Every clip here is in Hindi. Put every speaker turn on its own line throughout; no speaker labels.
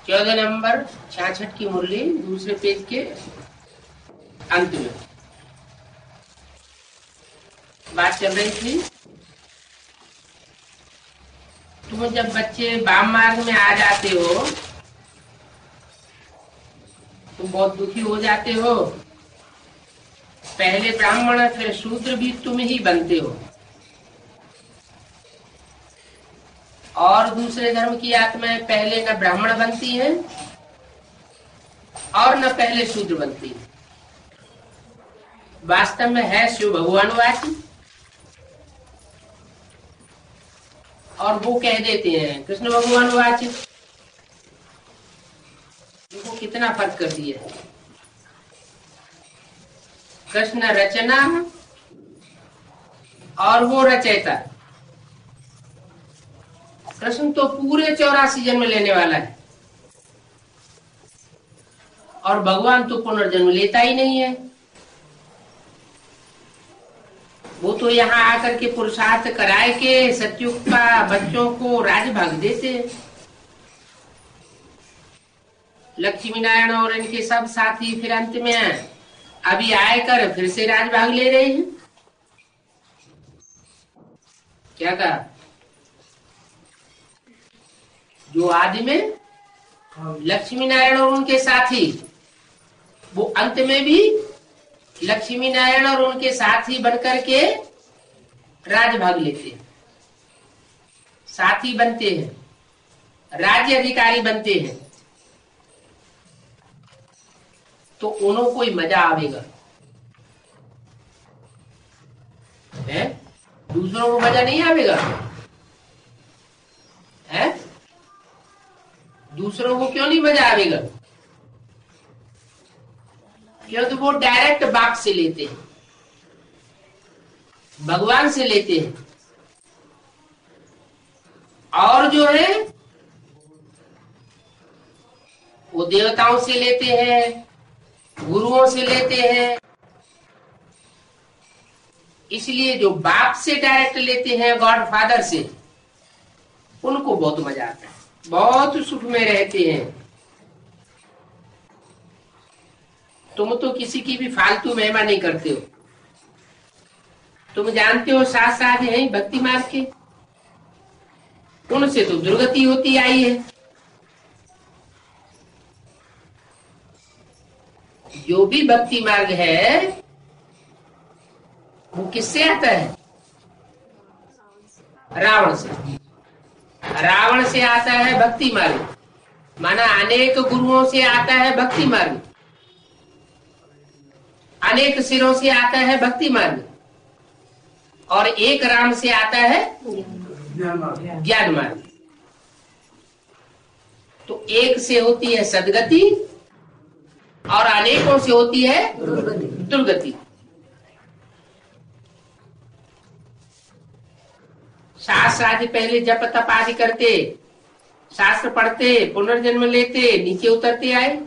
14 नंबर 66 की मुरली दूसरे पेज के अंत में बात चल रही थी। तुम जब बच्चे वाम मार्ग में आ जाते हो तुम बहुत दुखी हो जाते हो। पहले ब्राह्मण फिर शूद्र भी तुम ही बनते हो और दूसरे धर्म की आत्माएं पहले न ब्राह्मण बनती हैं और न पहले शूद्र बनती है। वास्तव में है शिव भगवानुवाची और वो कह देते हैं कृष्ण भगवानुवाची। देखो कितना फर्क कर दिया है। कृष्ण रचना और वो रचयिता। कृष्ण तो पूरे 84 जन्म लेने वाला है और भगवान तो पुनर्जन्म लेता ही नहीं है। वो तो यहाँ आकर के पुरुषार्थ कराए के सतयुग का बच्चों को राज भाग देते हैं। लक्ष्मी नारायण और इनके सब साथी फिर अंत में अभी आए कर फिर से राज भाग ले रहे हैं। क्या कहा? जो आदि में लक्ष्मी नारायण और उनके साथी वो अंत में भी लक्ष्मी नारायण और उनके साथी बनकर के राज भाग लेते हैं, साथी बनते हैं, राज्य अधिकारी बनते हैं। तो उन्हों को ही मजा आवेगा है? दूसरों को मजा नहीं आवेगा है? दूसरों को क्यों नहीं मजा आवेगा? क्यों? तो वो डायरेक्ट बाप से लेते हैं, भगवान से लेते हैं। और जो है वो देवताओं से लेते हैं, गुरुओं से लेते हैं। इसलिए जो बाप से डायरेक्ट लेते हैं, गॉड फादर से, उनको बहुत मजा आता है, बहुत सुख में रहते हैं। तुम तो किसी की भी फालतू महिमा नहीं करते हो। तुम जानते हो साथ साथ है भक्ति मार्ग के, उनसे तो दुर्गति होती आई है। जो भी भक्ति मार्ग है वो किससे आता है? रावण से। रावण से आता है भक्ति मार्ग, माना अनेक गुरुओं से आता है भक्ति मार्ग, अनेक सिरों से आता है भक्ति मार्ग, और एक राम से आता है ज्ञान मार्ग। तो एक से होती है सदगति और अनेकों से होती है दुर्गति। शास्त्र आदि पहले जप तप आदि करते, शास्त्र पढ़ते, पुनर्जन्म लेते, नीचे उतरते आए।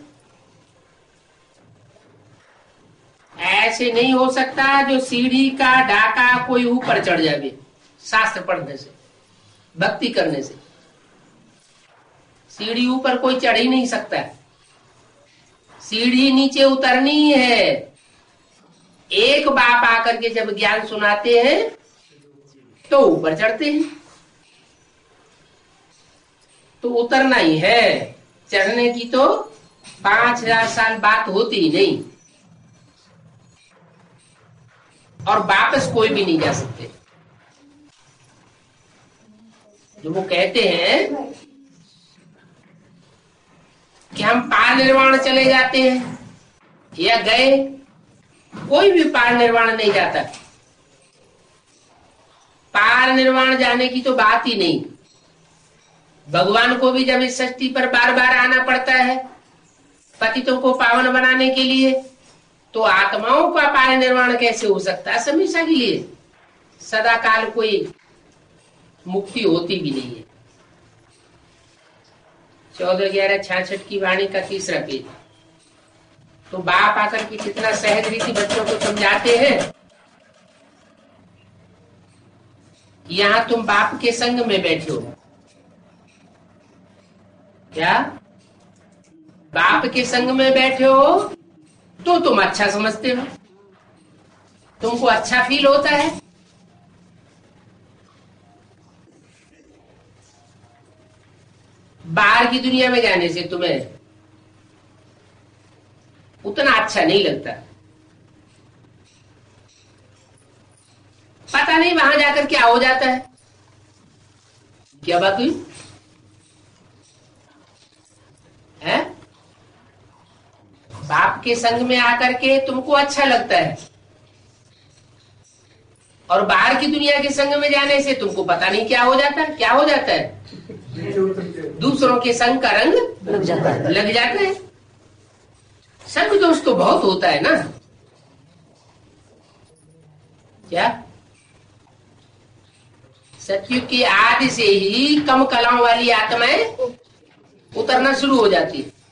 ऐसे नहीं हो सकता जो सीढ़ी का डाका कोई ऊपर चढ़ जाए शास्त्र पढ़ने से, भक्ति करने से। सीढ़ी ऊपर कोई चढ़ ही नहीं सकता, सीढ़ी नीचे उतरनी है। एक बाप आकर के जब ज्ञान सुनाते हैं तो ऊपर चढ़ते हैं, तो उतरना ही है। चढ़ने की तो 5000 साल बात होती ही नहीं, और वापस कोई भी नहीं जा सकते। जो वो कहते हैं कि हम पार निर्वाण चले जाते हैं या गए, कोई भी पार निर्वाण नहीं जाता। पार निर्वाण जाने की तो बात ही नहीं। भगवान को भी जब इस सृष्टि पर बार बार आना पड़ता है पतितों को पावन बनाने के लिए, तो आत्माओं का पार निर्वाण कैसे हो सकता है? हमेशा के लिए सदा काल कोई मुक्ति होती भी नहीं है। 14/11/66 की वाणी का तीसरा पेज। तो बाप आकर के कितना सहज रीति बच्चों को समझाते हैं। यहाँ तुम बाप के संग में बैठे हो क्या? बाप के संग में बैठे हो तो तुम अच्छा समझते हो, तुमको अच्छा फील होता है। बाहर की दुनिया में जाने से तुम्हें उतना अच्छा नहीं लगता। पता नहीं वहां जाकर क्या हो जाता है। क्या बात हुई है? बाप के संग में आकर के तुमको अच्छा लगता है और बाहर की दुनिया के संग में जाने से तुमको पता नहीं क्या हो जाता है। क्या हो जाता है? दूसरों के संग का रंग लग जाता है। संग दोष तो बहुत होता है ना। क्या सतयुग की आदि से ही कम कलाओं वाली आत्माएं उतरना शुरू हो जाती है।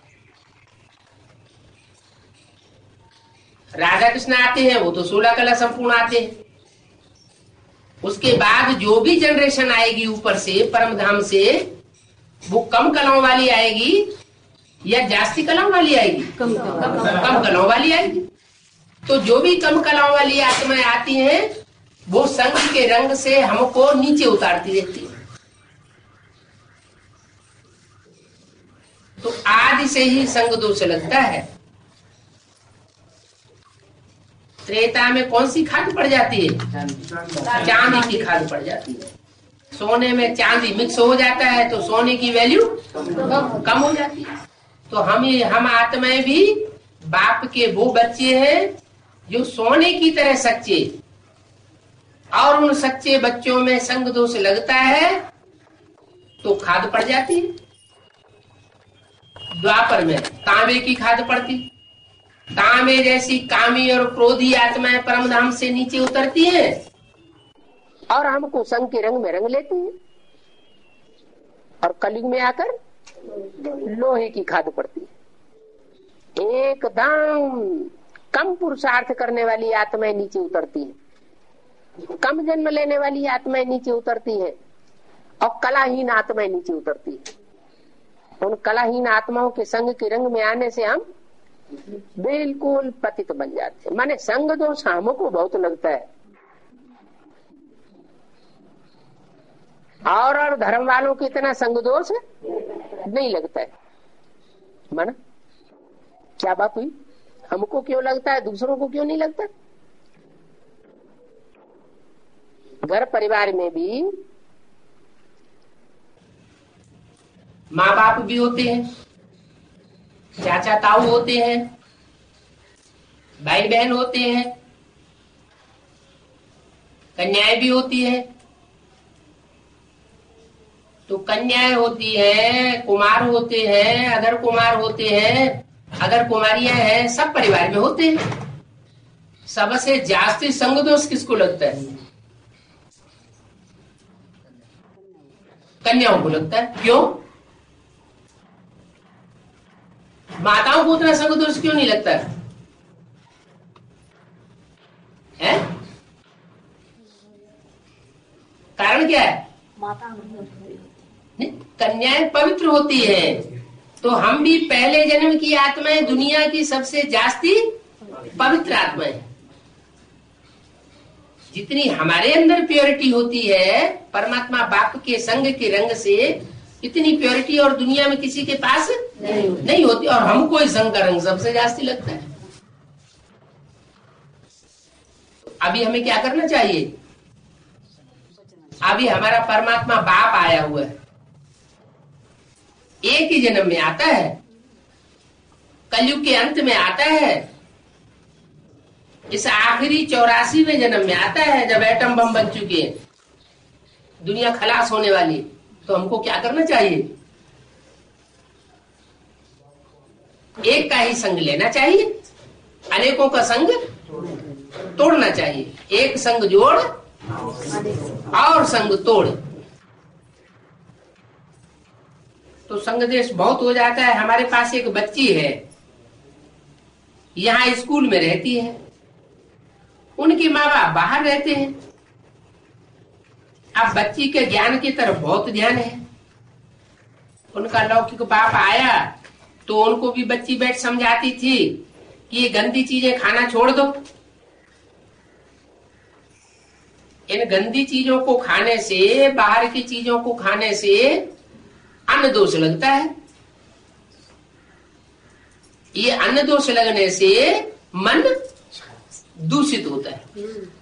राधा कृष्ण आते हैं वो तो 16 कला संपूर्ण आते हैं। उसके बाद जो भी जनरेशन आएगी ऊपर से परम धाम से, वो कम कलाओं वाली आएगी या जास्ती कलाओं वाली आएगी? कम कलाओं वाली आएगी। तो जो भी कम कलाओं वाली आत्माएं आती हैं वो संग के रंग से हमको नीचे उतारती रहती है। तो आदि से ही संग दोष लगता है। त्रेता में कौन सी खाद पड़ जाती है? चांदी की खाद पड़ जाती है। सोने में चांदी मिक्स हो जाता है तो सोने की वैल्यू कम हो जाती है। तो हम आत्माएं भी बाप के वो बच्चे हैं जो सोने की तरह सच्चे, और उन सच्चे बच्चों में संग दोष लगता है तो खाद पड़ जाती है। द्वापर में तांबे की खाद पड़ती, तांबे जैसी कामी और क्रोधी आत्माएं परम धाम से नीचे उतरती हैं और हमको संग के रंग में रंग लेती हैं। और कलयुग में आकर लोहे की खाद पड़ती है। एकदम कम पुरुषार्थ करने वाली आत्माएं नीचे उतरती हैं, कम जन्म लेने वाली आत्माएं नीचे उतरती हैं और कलाहीन आत्माएं नीचे उतरती हैं। उन कलाहीन आत्माओं के संग के रंग में आने से हम बिल्कुल पतित बन जाते हैं। माने संग दोष हमको बहुत लगता है और धर्म वालों को इतना संग दोष नहीं लगता है। माना क्या बात हुई? हमको क्यों लगता है, दूसरों को क्यों नहीं लगता? घर परिवार में भी माँ बाप भी होते हैं, चाचा ताऊ होते हैं, भाई बहन होते हैं, कन्याएं भी होती है। तो कन्याएं होती है, कुमार होते हैं, अगर कुमार होते हैं, अगर कुमारियां हैं, सब परिवार में होते हैं। सबसे जास्ती संग दोष किसको लगता है? कन्याओं को लगता है। क्यों? माताओं को उतना संग दोष क्यों नहीं लगता है? कारण क्या है? कन्याएं पवित्र होती है, तो हम भी पहले जन्म की आत्माएं दुनिया की सबसे जास्ती पवित्र आत्माएं। जितनी हमारे अंदर प्योरिटी होती है परमात्मा बाप के संग के रंग से, इतनी प्योरिटी और दुनिया में किसी के पास नहीं होती। और हमको इस संग का रंग सबसे जास्ती लगता है। अभी हमें क्या करना चाहिए? अभी हमारा परमात्मा बाप आया हुआ है, एक ही जन्म में आता है, कलयुग के अंत में आता है, इस आखिरी 84वें जन्म में आता है जब एटम बम बन चुके हैं, दुनिया खलास होने वाली। तो हमको क्या करना चाहिए? एक का ही संग लेना चाहिए, अनेकों का संग तोड़ना चाहिए। एक संग जोड़ और संग तोड़। तो संग देश बहुत हो जाता है। हमारे पास एक बच्ची है, यहाँ स्कूल में रहती है, उनके माँ बाप बाहर रहते हैं। अब बच्ची के ज्ञान की तरफ बहुत ध्यान है। उनका लौकिक बाप आया तो उनको भी बच्ची बैठ समझाती थी कि ये गंदी चीजें खाना छोड़ दो। इन गंदी चीजों को खाने से, बाहर की चीजों को खाने से अन्न दोष लगता है। ये अन्न दोष लगने से मन दूषित होता है।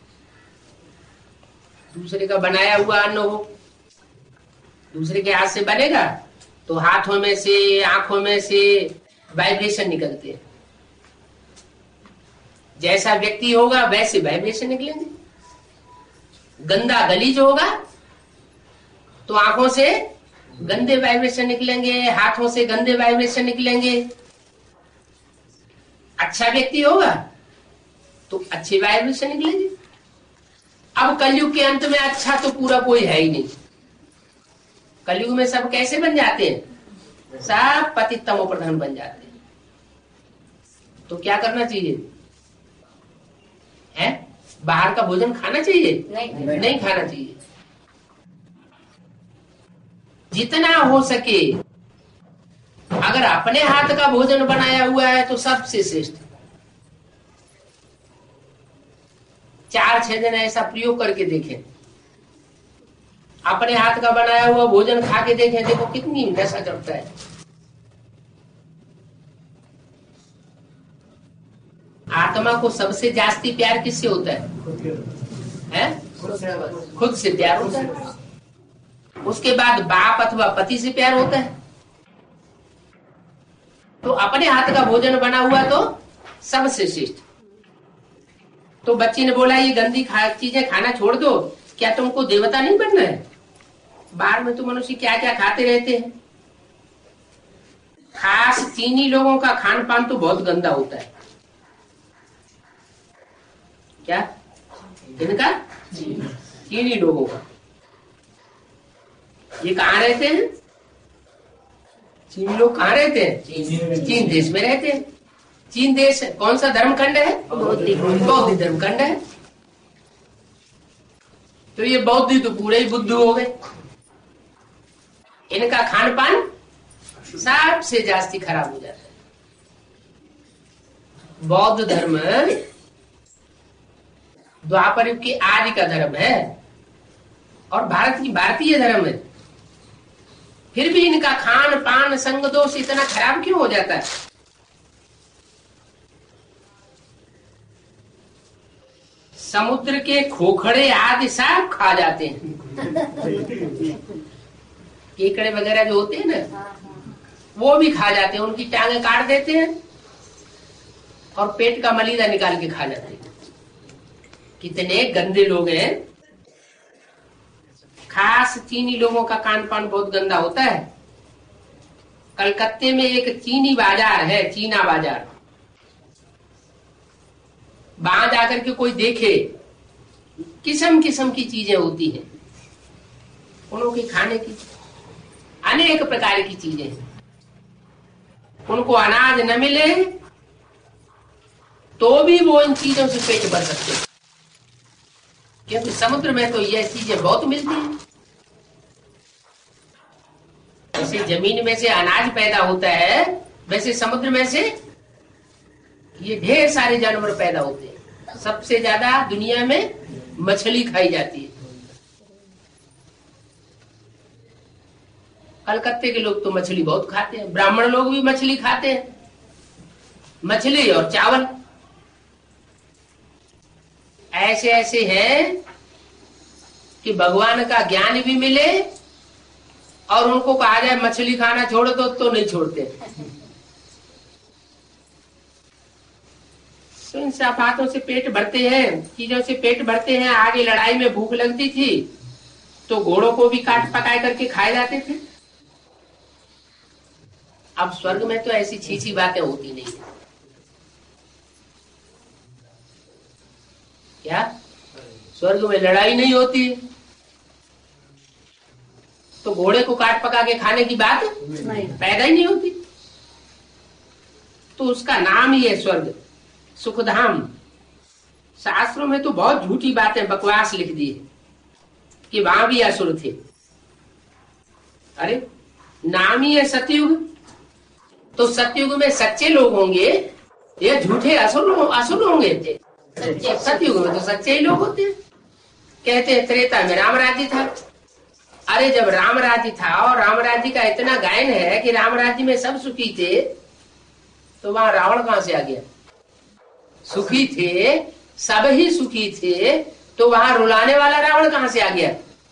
दूसरे का बनाया हुआ अन्न हो, दूसरे के हाथ से बनेगा तो हाथों में से, आंखों में से वाइब्रेशन निकलते हैं। जैसा व्यक्ति होगा वैसे वाइब्रेशन निकलेंगे। गंदा गलीज होगा तो आंखों से गंदे वाइब्रेशन निकलेंगे, हाथों से गंदे वाइब्रेशन निकलेंगे। अच्छा व्यक्ति होगा तो अच्छे वाइब्रेशन निकलेंगे। अब कलयुग के अंत में अच्छा तो पूरा कोई है ही नहीं। कलयुग में सब कैसे बन जाते हैं? सब पतित तमो प्रधान बन जाते हैं। तो क्या करना चाहिए है? बाहर का भोजन खाना चाहिए? नहीं खाना चाहिए। जितना हो सके अगर अपने हाथ का भोजन बनाया हुआ है तो सबसे श्रेष्ठ। 4-6 दिन ऐसा प्रयोग करके देखें, अपने हाथ का बनाया हुआ भोजन खा के देखें, देखो कितनी नशा चढ़ता है। आत्मा को सबसे जास्ती प्यार किससे होता है? खुद से प्यार होता है। उसके बाद बाप अथवा पति से प्यार होता है। तो अपने हाथ का भोजन बना हुआ तो सबसे श्रेष्ठ। तो बच्ची ने बोला ये गंदी चीजें खाना छोड़ दो, क्या तुमको देवता नहीं बनना है? बाहर में तो मनुष्य क्या क्या खाते रहते हैं। खास चीनी लोगों का खान पान तो बहुत गंदा होता है। क्या इनका? चीनी लोगों का। ये कहाँ रहते हैं? चीनी लोग कहाँ रहते हैं? चीन देश में रहते हैं। चीन देश कौन सा धर्म खंड है? बौद्ध धर्म खंड है। तो ये बौद्ध तो पूरे ही बुद्ध हो गए। इनका खान पान सबसे जास्ती खराब हो जाता है। बौद्ध धर्म द्वापर युग के आदि का धर्म है और भारत की भारतीय धर्म है। फिर भी इनका खान पान संग दोष इतना खराब क्यों हो जाता है? समुद्र के खोखड़े आदि सब खा जाते हैं। केकड़े वगैरह जो होते हैं ना, वो भी खा जाते हैं। उनकी टांगे काट देते हैं और पेट का मलीदा निकाल के खा जाते हैं। कितने गंदे लोग हैं। खास चीनी लोगों का खान पान बहुत गंदा होता है। कलकत्ते में एक चीनी बाजार है, चीना बाजार। वहां जाकर के कोई देखे, किस्म किस्म की चीजें होती हैं। उनकी खाने की अनेक प्रकार की चीजें हैं। उनको अनाज न मिले तो भी वो इन चीजों से पेट भर सकते हैं, क्योंकि समुद्र में तो ये चीजें बहुत मिलती हैं। जैसे जमीन में से अनाज पैदा होता है, वैसे समुद्र में से ये ढेर सारे जानवर पैदा होते हैं। सबसे ज्यादा दुनिया में मछली खाई जाती है। कलकत्ते के लोग तो मछली बहुत खाते हैं। ब्राह्मण लोग भी मछली खाते हैं। मछली और चावल ऐसे ऐसे हैं कि भगवान का ज्ञान भी मिले और उनको कहा जाए मछली खाना छोड़ दो तो नहीं छोड़ते। तो इन सब बातों से पेट भरते हैं, चीजों से पेट भरते हैं। आगे लड़ाई में भूख लगती थी तो घोड़ों को भी काट पकाए करके खाए जाते थे। अब स्वर्ग में तो ऐसी छीछी बातें होती नहीं है। क्या स्वर्ग में लड़ाई नहीं होती? तो घोड़े को काट पका के खाने की बात पैदा ही नहीं होती। तो उसका नाम ही है स्वर्ग, सुखधाम। शास्त्रों में तो बहुत झूठी बातें, बकवास लिख दी है कि वहां भी असुर थे। अरे नाम ही है सतयुग। तो सतयुग में सच्चे लोग होंगे या झूठे असुर होंगे? सतयुग में तो सच्चे ही लोग होते हैं। कहते हैं त्रेता में राम राज्य था। अरे जब राम राज्य था और राम राज्य का इतना गायन है कि राम राज्य में सब सुखी थे, तो वहां रावण कहां से आ गया? सुखी थे, सब ही सुखी थे, तो वहां रुलाने वाला रावण कहां से आ गया?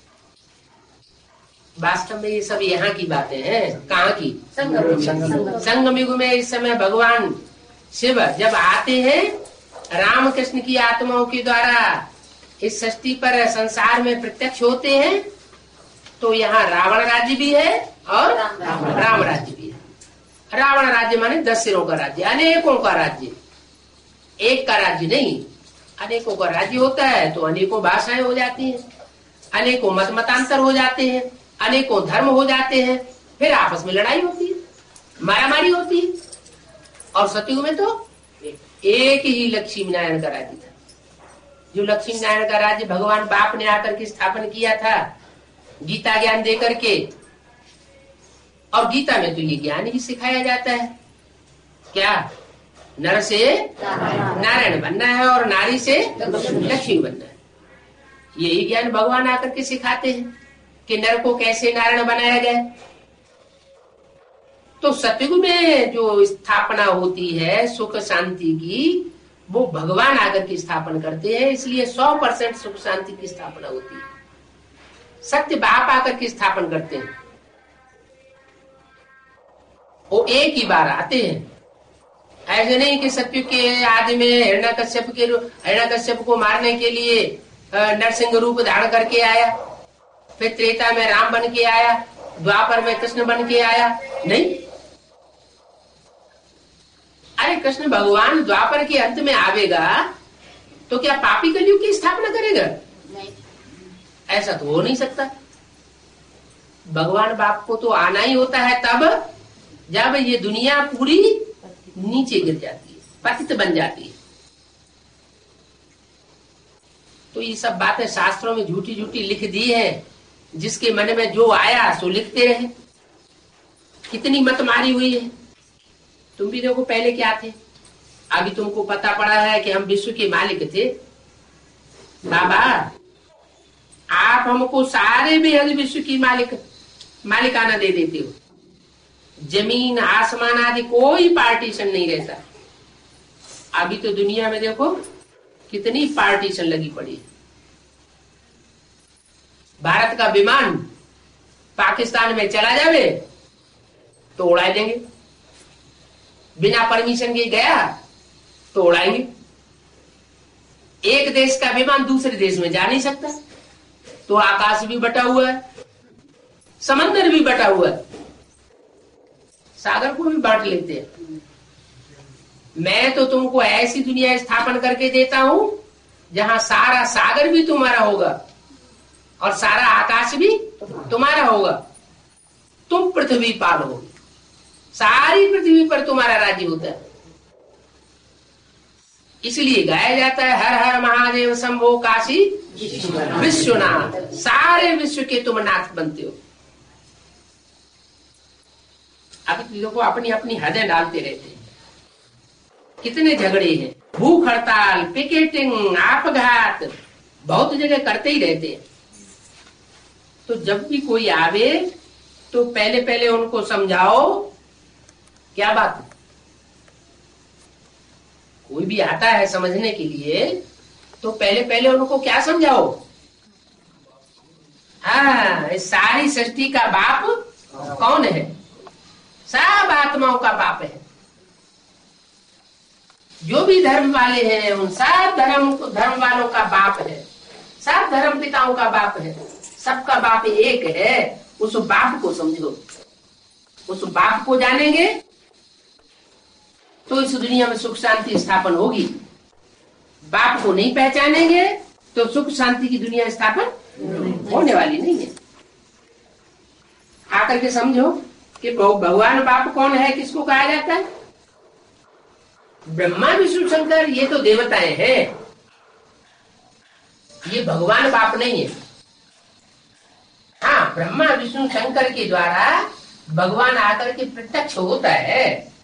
वास्तव में ये सब यहाँ की बातें हैं। कहाँ की? संगम युग में इस समय भगवान शिव जब आते हैं राम कृष्ण की आत्माओं के द्वारा इस सृष्टि पर संसार में प्रत्यक्ष होते हैं, तो यहाँ रावण राज्य भी है और राम राज्य भी है। रावण राज्य माने 10 सिरों का राज्य, अनेकों का राज्य, एक का राज्य नहीं। अनेकों का राज्य होता है तो अनेकों भाषाएं हो जाती हैं, अनेकों मत मतांतर हो जाते हैं, अनेकों धर्म हो जाते हैं, फिर आपस में लड़ाई होती है, मारामारी होती है। और सतयुग में तो एक ही लक्ष्मी नारायण का राज्य था, जो लक्ष्मी नारायण का राज्य भगवान बाप ने आकर के स्थापन किया था गीता ज्ञान दे करके। और गीता में तो ये ज्ञान ही सिखाया जाता है, क्या? नर से नारायण बनना है और नारी से लक्ष्मी बनना है। यही ज्ञान भगवान आकर के सिखाते हैं कि नर को कैसे नारायण बनाया जाए। तो सतयुग में जो स्थापना होती है सुख शांति की, वो भगवान आकर के स्थापन करते हैं, इसलिए 100% सुख शांति की स्थापना होती है। सत्य बाप आकर के स्थापन करते हैं, वो एक ही बार आते हैं। ऐसे नहीं कि सतयुग के आदि में हिरण्यकश्यप को मारने के लिए नरसिंह रूप धारण करके आया, फिर त्रेता में राम बन के आया, द्वापर में कृष्ण बन के आया, नहीं। अरे कृष्ण भगवान द्वापर के अंत में आवेगा तो क्या पापी कलयुग की स्थापना करेगा? नहीं, ऐसा तो हो नहीं सकता। भगवान बाप को तो आना ही होता है तब जब ये दुनिया पूरी नीचे गिर जाती है, पतित बन जाती है। तो ये सब बातें शास्त्रों में झूठी झूठी लिख दी है, जिसके मन में जो आया सो लिखते रहे। कितनी मत मारी हुई है। तुम भी देखो पहले क्या थे, अभी तुमको पता पड़ा है कि हम विश्व के मालिक थे। बाबा आप हमको सारे बेहद विश्व की मालिकाना दे देते हो, जमीन आसमान आदि कोई पार्टीशन नहीं रहता। अभी तो दुनिया में देखो कितनी पार्टीशन लगी पड़ी। भारत का विमान पाकिस्तान में चला जावे तो उड़ा देंगे, बिना परमिशन के गया तो उड़ाएंगे। एक देश का विमान दूसरे देश में जा नहीं सकता, तो आकाश भी बटा हुआ है, समंदर भी बटा हुआ है, सागर को भी बांट लेते हैं। मैं तो तुमको ऐसी दुनिया स्थापन करके देता हूं जहां सारा सागर भी तुम्हारा होगा और सारा आकाश भी तुम्हारा होगा। तुम पृथ्वी पाल हो, सारी पृथ्वी पर तुम्हारा राज्य होता है। इसलिए गाया जाता है हर हर महादेव शंभो काशी विश्वनाथ, सारे विश्व के तुम नाथ बनते हो। अभी लोगों को अपनी अपनी हदें डालते रहते हैं। कितने झगड़े हैं, भूख हड़ताल, पिकेटिंग, आपघात बहुत जगह करते ही रहते हैं। तो जब भी कोई आवे तो पहले पहले उनको समझाओ क्या बात है। कोई भी आता है समझने के लिए तो पहले पहले उनको क्या समझाओ? हाँ, इस सारी सृष्टि का बाप कौन है? सब आत्माओं का बाप है। जो भी धर्म वाले हैं उन सब धर्म वालों का बाप है, सब धर्म पिताओं का बाप है, सबका बाप एक है। उस बाप को समझो, उस बाप को जानेंगे तो इस दुनिया में सुख शांति स्थापन होगी। बाप को नहीं पहचानेंगे तो सुख शांति की दुनिया स्थापन होने वाली नहीं है। आकर के समझो कि भगवान बाप कौन है, किसको कहा जाता है? ब्रह्मा विष्णु शंकर, ये तो देवताएं हैं, ये भगवान बाप नहीं है। हाँ, ब्रह्मा विष्णु शंकर के द्वारा भगवान आकर के प्रत्यक्ष होता है,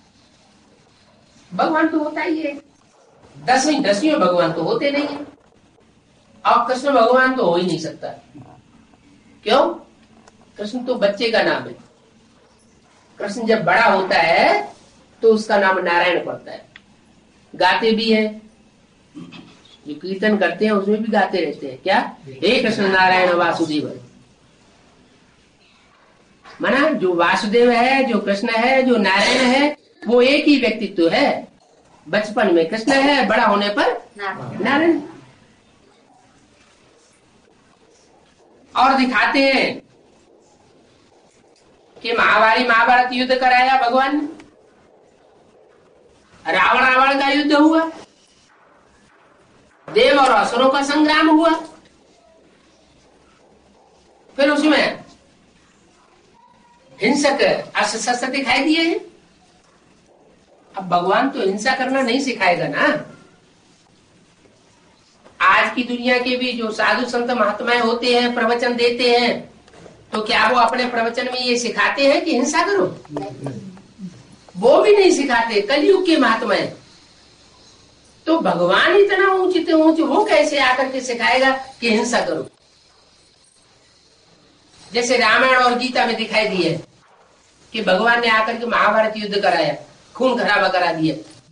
भगवान तो होता ही है, 10वीं में भगवान तो होते नहीं है, और कृष्ण भगवान तो हो ही नहीं सकता। क्यों? कृष्ण तो बच्चे का नाम है। कृष्ण जब बड़ा होता है तो उसका नाम नारायण पड़ता है। गाते भी हैं, जो कीर्तन करते हैं उसमें भी गाते रहते हैं, क्या? हे कृष्ण नारायण वासुदेव। माना जो वासुदेव है, जो कृष्ण है, जो नारायण है, वो एक ही व्यक्तित्व है। बचपन में कृष्ण है, बड़ा होने पर नारायण। और दिखाते हैं कि महाभारत युद्ध कराया भगवान ने, रावण का युद्ध हुआ, देव और असुरों का संग्राम हुआ, फिर उसमें हिंसक अस्त्र दिखाई दिए हैं। अब भगवान तो हिंसा करना नहीं सिखाएगा ना। आज की दुनिया के भी जो साधु संत महात्माएं होते हैं, प्रवचन देते हैं, तो क्या वो अपने प्रवचन में ये सिखाते हैं कि हिंसा करो? वो भी नहीं सिखाते। कलयुग के महात्माएं तो भगवान इतना ऊंचे वो कैसे आकर के सिखाएगा कि हिंसा करो? जैसे रामायण और गीता में दिखाई दिए कि भगवान ने आकर के महाभारत युद्ध कराया, खून खराबा करा दिया।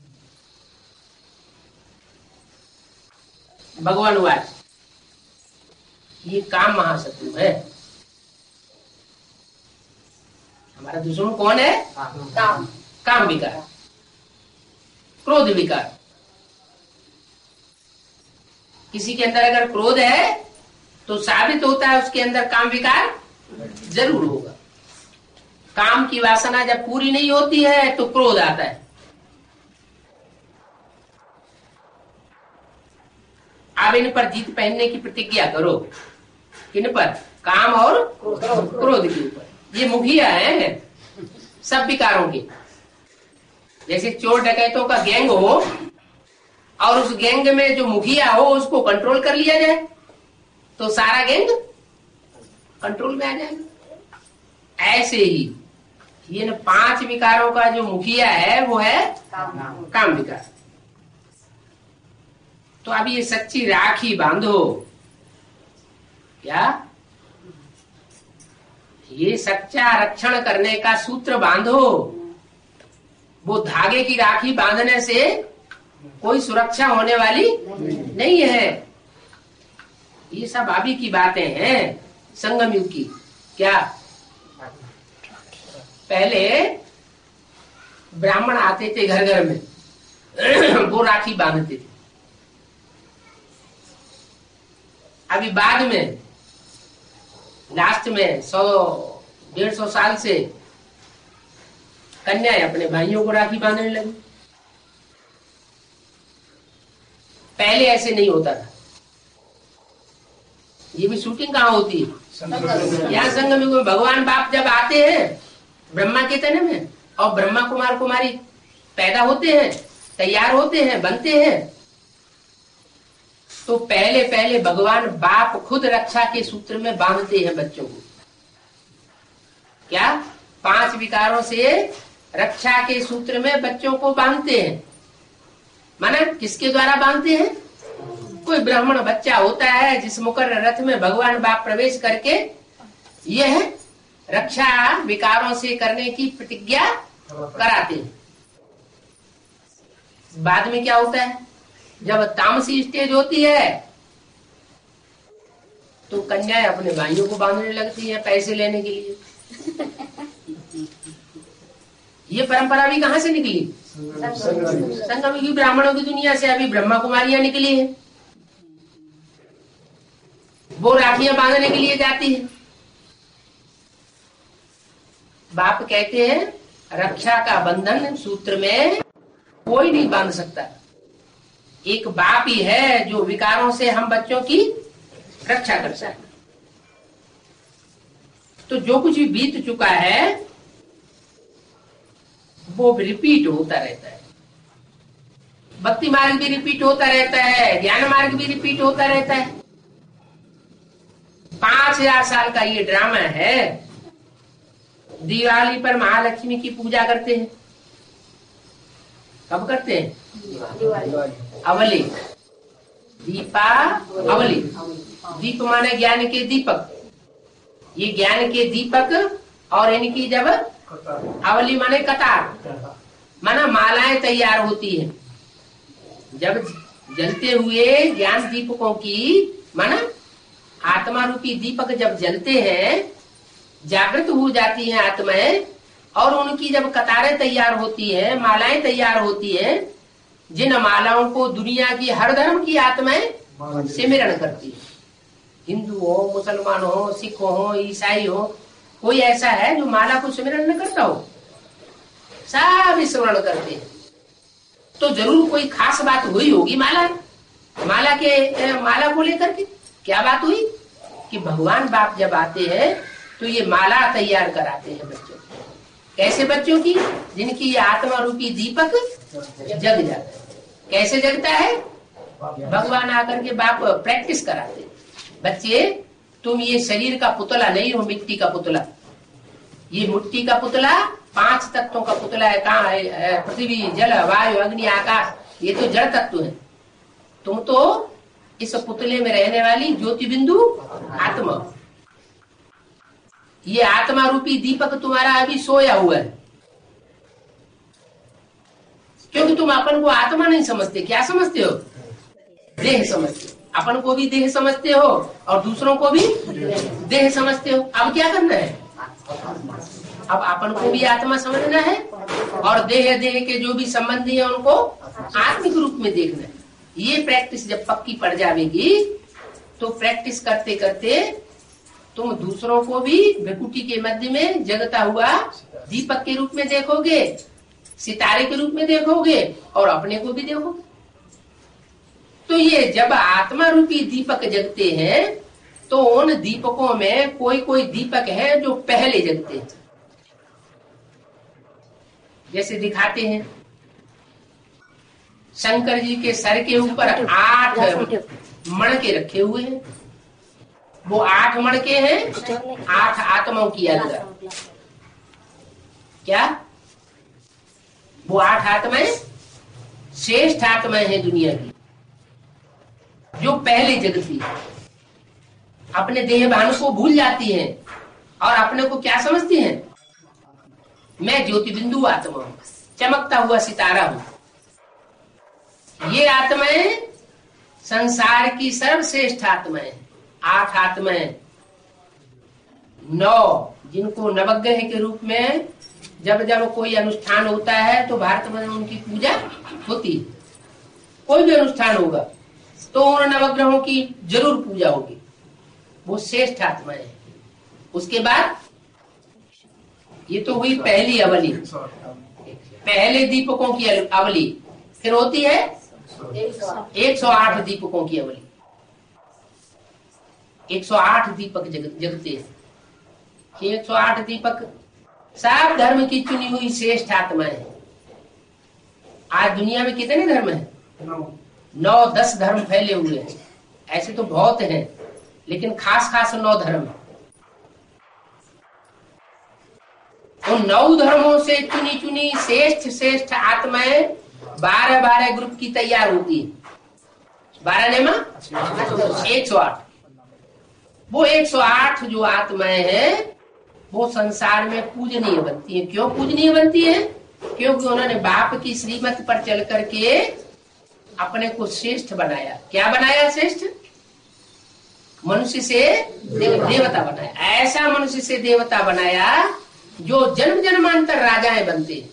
भगवान वाच, ये काम महाशत्रु है। हमारा दुश्मन कौन है? काम विकार, क्रोध विकार। किसी के अंदर अगर क्रोध है तो साबित होता है उसके अंदर काम विकार जरूर होगा। काम की वासना जब पूरी नहीं होती है तो क्रोध आता है। अब इन पर जीत पहनने की प्रतिज्ञा करो। किन पर? काम और क्रोध के ऊपर। ये मुखिया है सब विकारों के। जैसे चोर डकैतों का गैंग हो और उस गैंग में जो मुखिया हो उसको कंट्रोल कर लिया जाए तो सारा गैंग कंट्रोल में आ जाएगा। ऐसे ही ये 5 विकारों का जो मुखिया है वो है काम विकार। तो अब ये सच्ची राखी बांधो। क्या? ये सच्चा रक्षण करने का सूत्र बांधो। वो धागे की राखी बांधने से कोई सुरक्षा होने वाली नहीं है। ये सब अभी की बातें हैं, संगम युग की। क्या? पहले ब्राह्मण आते थे घर घर में वो राखी बांधते थे। अभी बाद में लास्ट में 100-150 साल से कन्याएं अपने भाइयों को राखी बांधने लगी। पहले ऐसे नहीं होता था। ये भी शूटिंग कहाँ होती है? यहाँ संगम युग में भगवान बाप जब आते हैं ब्रह्मा के तने में और ब्रह्मा कुमार कुमारी पैदा होते हैं, तैयार होते हैं, बनते हैं, तो पहले भगवान बाप खुद रक्षा के सूत्र में बांधते हैं बच्चों को। क्या? 5 विकारों से रक्षा के सूत्र में बच्चों को बांधते हैं। माना किसके द्वारा बांधते हैं? कोई ब्राह्मण बच्चा होता है जिस मुकर्रर रथ में भगवान बाप प्रवेश करके यह रक्षा विकारों से करने की प्रतिज्ञा कराते हैं। बाद में क्या होता है? जब तामसी स्टेज होती है तो कन्याएं अपने भाइयों को बांधने लगती हैं पैसे लेने के लिए। ये परंपरा भी कहां से निकली? संगम युग ब्राह्मणों की दुनिया से अभी ब्रह्मा कुमारियां निकली है। वो राखियां बांधने के लिए जाती है। बाप कहते हैं रक्षा का बंधन सूत्र में कोई नहीं बांध सकता। एक बाप ही है जो विकारों से हम बच्चों की रक्षा करता है। तो जो कुछ भी बीत चुका है वो रिपीट होता रहता है। भक्ति मार्ग भी रिपीट होता रहता है, ज्ञान मार्ग भी रिपीट होता रहता है। 5000 साल का ये ड्रामा है। दिवाली पर महालक्ष्मी की पूजा करते हैं, कब करते हैं? अवली, दीपावली। दीप माने ज्ञान के दीपक, ये ज्ञान के दीपक। और इनकी जब अवली माने कतार, माना मालाएं तैयार होती है। जब जलते हुए ज्ञान दीपकों की, माना आत्मा रूपी दीपक जब जलते हैं, जागृत हो जाती हैं आत्माएं, और उनकी जब कतारें तैयार होती हैं, मालाएं तैयार होती हैं, जिन मालाओं को दुनिया की हर धर्म की आत्माएं सिमरण करती है, हिंदू हो, मुसलमान हो, सिख हो, ईसाई हो, कोई ऐसा है जो माला को सिमरण न करता हो? सब स्मरण करते हैं। तो जरूर कोई खास बात हुई होगी माला को लेकर के। क्या बात हुई कि भगवान बाप जब आते हैं तो ये माला तैयार कराते हैं बच्चों की। कैसे बच्चों की? जिनकी ये आत्मा रूपी दीपक जग जाता है। कैसे जगता है? भगवान आकर के बाप प्रैक्टिस कराते हैं, बच्चे तुम ये शरीर का पुतला नहीं हो, मिट्टी का पुतला। ये मिट्टी का पुतला 5 तत्वों का पुतला है। कहाँ है? पृथ्वी, जल, वायु, अग्नि, आकाश, ये तो जड़ तत्व है। तुम तो इस पुतले में रहने वाली ज्योति बिंदु आत्मा। ये आत्मा रूपी दीपक तुम्हारा अभी सोया हुआ है, क्योंकि तुम अपन को आत्मा नहीं समझते। क्या समझते हो? देह समझते हो। अपन को भी देह समझते हो और दूसरों को भी देह समझते हो। अब क्या करना है? अब अपन को भी आत्मा समझना है और देह के जो भी संबंधी है उनको आत्मिक रूप में देखना है। ये प्रैक्टिस जब पक्की पड़ जाएगी तो प्रैक्टिस करते करते तुम दूसरों को भी भ्रिकुटी के मध्य में जगता हुआ दीपक के रूप में देखोगे, सितारे के रूप में देखोगे और अपने को भी देखोगे। तो ये जब आत्मा रूपी दीपक जगते हैं तो उन दीपकों में कोई कोई दीपक है जो पहले जगते हैं। जैसे दिखाते हैं शंकर जी के सर के ऊपर 8 मणके रखे हुए हैं। वो 8 मणके हैं 8 आत्माओं की अलग। क्या? वो 8 आत्माएं श्रेष्ठ आत्माएं हैं दुनिया की, जो पहले जगती है। अपने देह भान को भूल जाती हैं और अपने को क्या समझती हैं? मैं ज्योति बिंदु आत्मा हूं, चमकता हुआ सितारा हूं। ये आत्माएं संसार की सर्वश्रेष्ठ आत्माएं, 8 आत्माएं। 9 जिनको नवग्रह के रूप में जब जब कोई अनुष्ठान होता है तो भारत में उनकी पूजा होती है। कोई भी अनुष्ठान होगा तो उन नवग्रहों की जरूर पूजा होगी। वो श्रेष्ठ आत्माएं है। उसके बाद ये तो हुई पहली अवली, पहले दीपकों की अवली। फिर होती है 108 दीपकों की अवली। 108 दीपक जगते हैं। 108 दीपक सब धर्म की चुनी हुई श्रेष्ठ आत्माएं हैं। आज दुनिया में कितने धर्म हैं? 9-10 धर्म फैले हुए हैं। ऐसे तो बहुत हैं, लेकिन खास 9 धर्म। उन 9 धर्मों से चुनी चुनी श्रेष्ठ आत्माएं 12 ग्रुप की तैयार होती है। 12 नेमा 108। वो 108 जो आत्माएं हैं वो संसार में पूजनीय बनती है। क्यों पूजनीय बनती है? क्योंकि उन्होंने बाप की श्रीमत पर चल करके अपने को श्रेष्ठ बनाया। क्या बनाया? श्रेष्ठ। मनुष्य से देवता बनाया। ऐसा मनुष्य से देवता बनाया जो जन्म जन्मांतर राजाएं बनते हैं।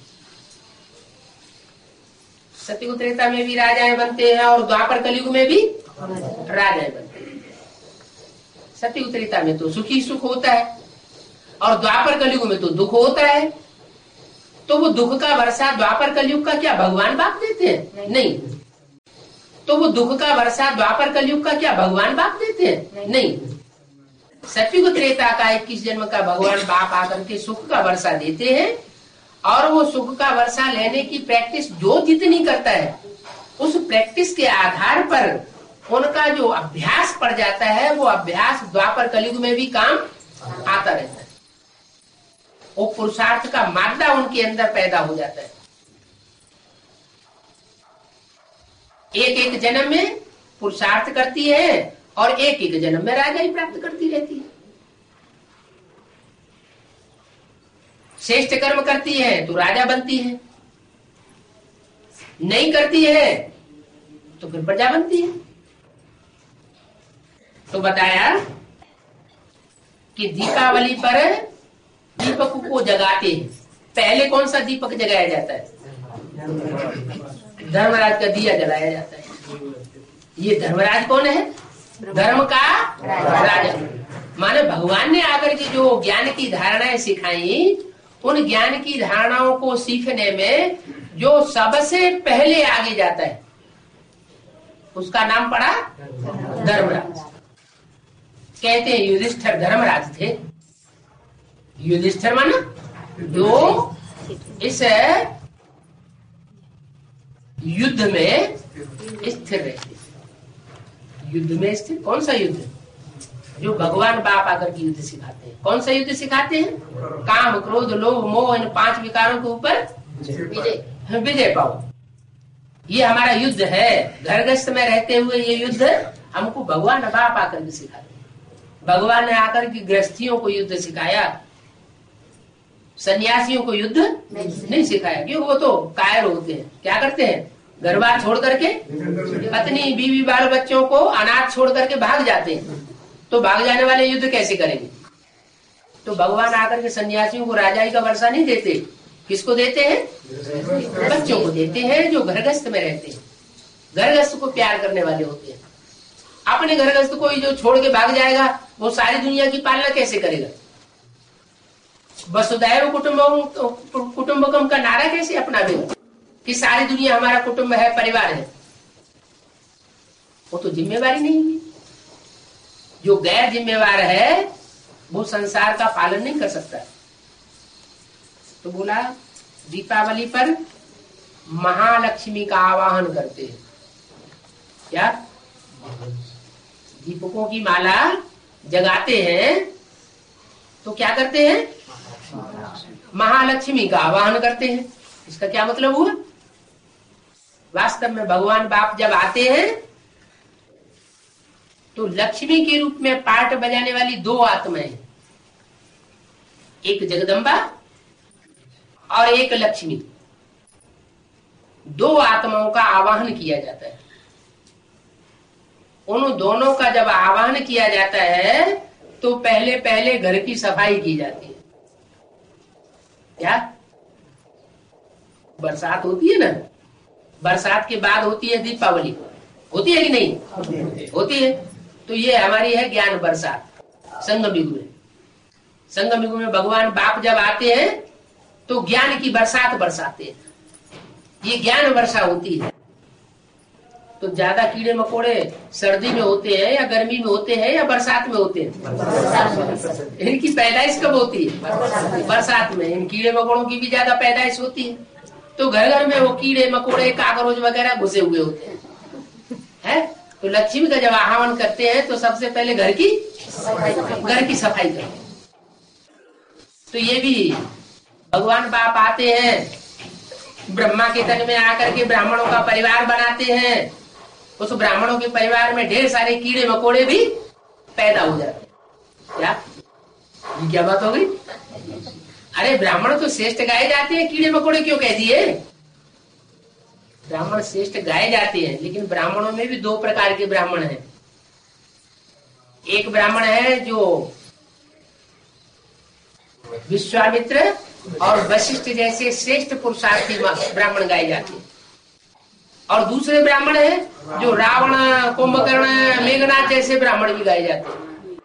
सतयुग त्रेता में भी राजाएं बनते हैं और द्वापर कलयुग में भी राजाएं बनते हैं। सतयुग त्रेता में तो सुखी सुख होता है और द्वापर कलयुग में तो दुख होता है। तो वो दुख का वर्षा द्वापर कलयुग का क्या भगवान बाप देते हैं? नहीं। तो वो दुख का वर्षा द्वापर कलयुग का क्या भगवान बाप देते हैं? नहीं। सतयुग त्रेता का 21 जन्म का भगवान बाप आकर के सुख का वर्षा देते हैं और वो सुख का वर्षा लेने की प्रैक्टिस जो जितनी करता है उस प्रैक्टिस के आधार पर उनका जो अभ्यास पड़ जाता है वो अभ्यास द्वापर कलयुग में भी काम आता रहता है। वो पुरुषार्थ का मादा उनके अंदर पैदा हो जाता है। एक एक जन्म में पुरुषार्थ करती है और एक एक जन्म में राजा ही प्राप्त करती रहती है। श्रेष्ठ कर्म करती है तो राजा बनती है, नहीं करती है तो फिर प्रजा बनती है। तो बताया कि दीपावली पर दीपक को जगाते हैं। पहले कौन सा दीपक जगाया जाता है? धर्मराज का दिया जलाया जाता है। ये धर्मराज कौन है? धर्म का राजा। माने भगवान ने आकर के जो ज्ञान की धारणाएं सिखाई, उन ज्ञान की धारणाओं को सीखने में जो सबसे पहले आगे जाता है उसका नाम पड़ा धर्मराज। कहते हैं युधिष्ठिर धर्मराज थे। युधिष्ठिर माना जो इस युद्ध में स्थिर रहते। युद्ध में स्थिर कौन सा युद्ध? जो भगवान बाप आकर के युद्ध सिखाते हैं। कौन सा युद्ध सिखाते हैं? काम, क्रोध, लोभ, मोह, इन 5 विकारों के ऊपर विजय पाओ। ये हमारा युद्ध है। घरगृहस्थ में रहते हुए ये युद्ध हमको भगवान बाप आकर के सिखाते। भगवान ने आकर के गृहस्थियों को युद्ध सिखाया, सन्यासियों को युद्ध नहीं सिखाया। क्यों? वो तो कायर होते हैं। क्या करते हैं? घर बार छोड़ करके, पत्नी, बीवी, बाल बच्चों को अनाथ छोड़ करके भाग जाते हैं। तो भाग जाने वाले युद्ध कैसे करेंगे? तो भगवान आकर के सन्यासियों को राजाई का वर्षा नहीं देते। किसको देते हैं? बच्चों को देते हैं जो घरगृहस्थ में रहते हैं, घरगृहस्थ को प्यार करने वाले होते हैं। अपने घरगृहस्थ को जो छोड़ के भाग जाएगा वो सारी दुनिया की पालना कैसे करेगा? वसुधैव कुटुंबकम का नारा कैसे अपनावेगा कि सारी दुनिया हमारा कुटुंब है, परिवार है? वो तो जिम्मेवारी नहीं है। जो गैर जिम्मेवार है वो संसार का पालन नहीं कर सकता। तो बोला दीपावली पर महालक्ष्मी का आवाहन करते हैं। क्या? दीपकों की माला जगाते हैं तो क्या करते हैं? महालक्ष्मी का आवाहन करते हैं। इसका क्या मतलब हुआ? वास्तव में भगवान बाप जब आते हैं तो लक्ष्मी के रूप में पार्ट बजाने वाली 2 आत्माएं, एक जगदम्बा और एक लक्ष्मी, 2 आत्माओं का आवाहन किया जाता है। उन दोनों का जब आवाहन किया जाता है तो पहले पहले घर की सफाई की जाती है। क्या? बरसात होती है ना, बरसात के बाद होती है दीपावली। होती है कि नहीं? होती है। तो ये हमारी है ज्ञान बरसात। संगम युग में, संगम युग में भगवान बाप जब आते हैं तो ज्ञान की बरसात बरसाते हैं। ये ज्ञान वर्षा होती है। तो ज्यादा कीड़े मकोड़े सर्दी में होते हैं या गर्मी में होते हैं या बरसात में होते हैं? इनकी पैदाइश कब होती है? बरसात में। इन कीड़े मकोड़ों की भी ज्यादा पैदाइश होती है। तो घर घर में वो कीड़े मकोड़े, काकरोच वगैरह घुसे हुए होते हैं। तो लक्ष्मी का जब आह्वान करते हैं तो सबसे पहले घर की सफाई करते हैं। तो ये भी भगवान बाप आते हैं, ब्रह्मा के तन में आकर के ब्राह्मणों का परिवार बनाते हैं। उस ब्राह्मणों के परिवार में ढेर सारे कीड़े मकोड़े भी पैदा हो जाते हैं। क्या ये क्या बात हो गई? अरे ब्राह्मण तो श्रेष्ठ गाए जाते हैं, कीड़े मकोड़े क्यों कह दिए? ब्राह्मण श्रेष्ठ गाए जाते हैं, लेकिन ब्राह्मणों में भी 2 प्रकार के ब्राह्मण हैं। एक ब्राह्मण है जो विश्वामित्र और वशिष्ठ जैसे श्रेष्ठ पुरुषार्थी ब्राह्मण गाए जाते हैं, और दूसरे ब्राह्मण है जो रावण, कुंभकर्ण, मेघनाथ जैसे ब्राह्मण भी गाए जाते हैं।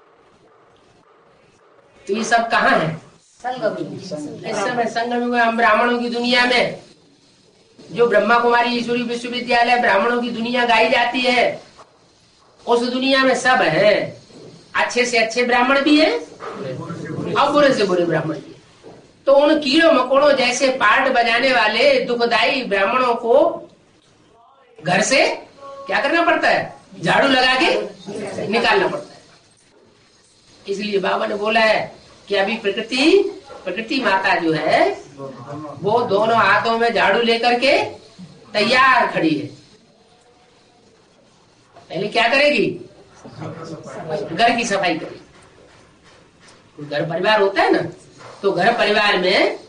तो ये सब कहाँ है? इस समय संगम युग में हम ब्राह्मणों की दुनिया में जो ब्रह्मा कुमारी ईश्वरी विश्वविद्यालय ब्राह्मणों की दुनिया गाई जाती है, उस दुनिया में सब है। अच्छे से अच्छे ब्राह्मण भी है और बुरे से बुरे ब्राह्मण भी है। तो उन कीड़ों मकोड़ों जैसे पार्ट बजाने वाले दुखदाई ब्राह्मणों को घर से क्या करना पड़ता है? झाड़ू लगा के निकालना पड़ता है। इसलिए बाबा ने बोला है कि अभी प्रकृति माता जो है वो दोनों हाथों में झाड़ू लेकर के तैयार खड़ी है। पहले क्या करेगी? घर की सफाई करेगी। घर परिवार होता है ना, तो घर परिवार में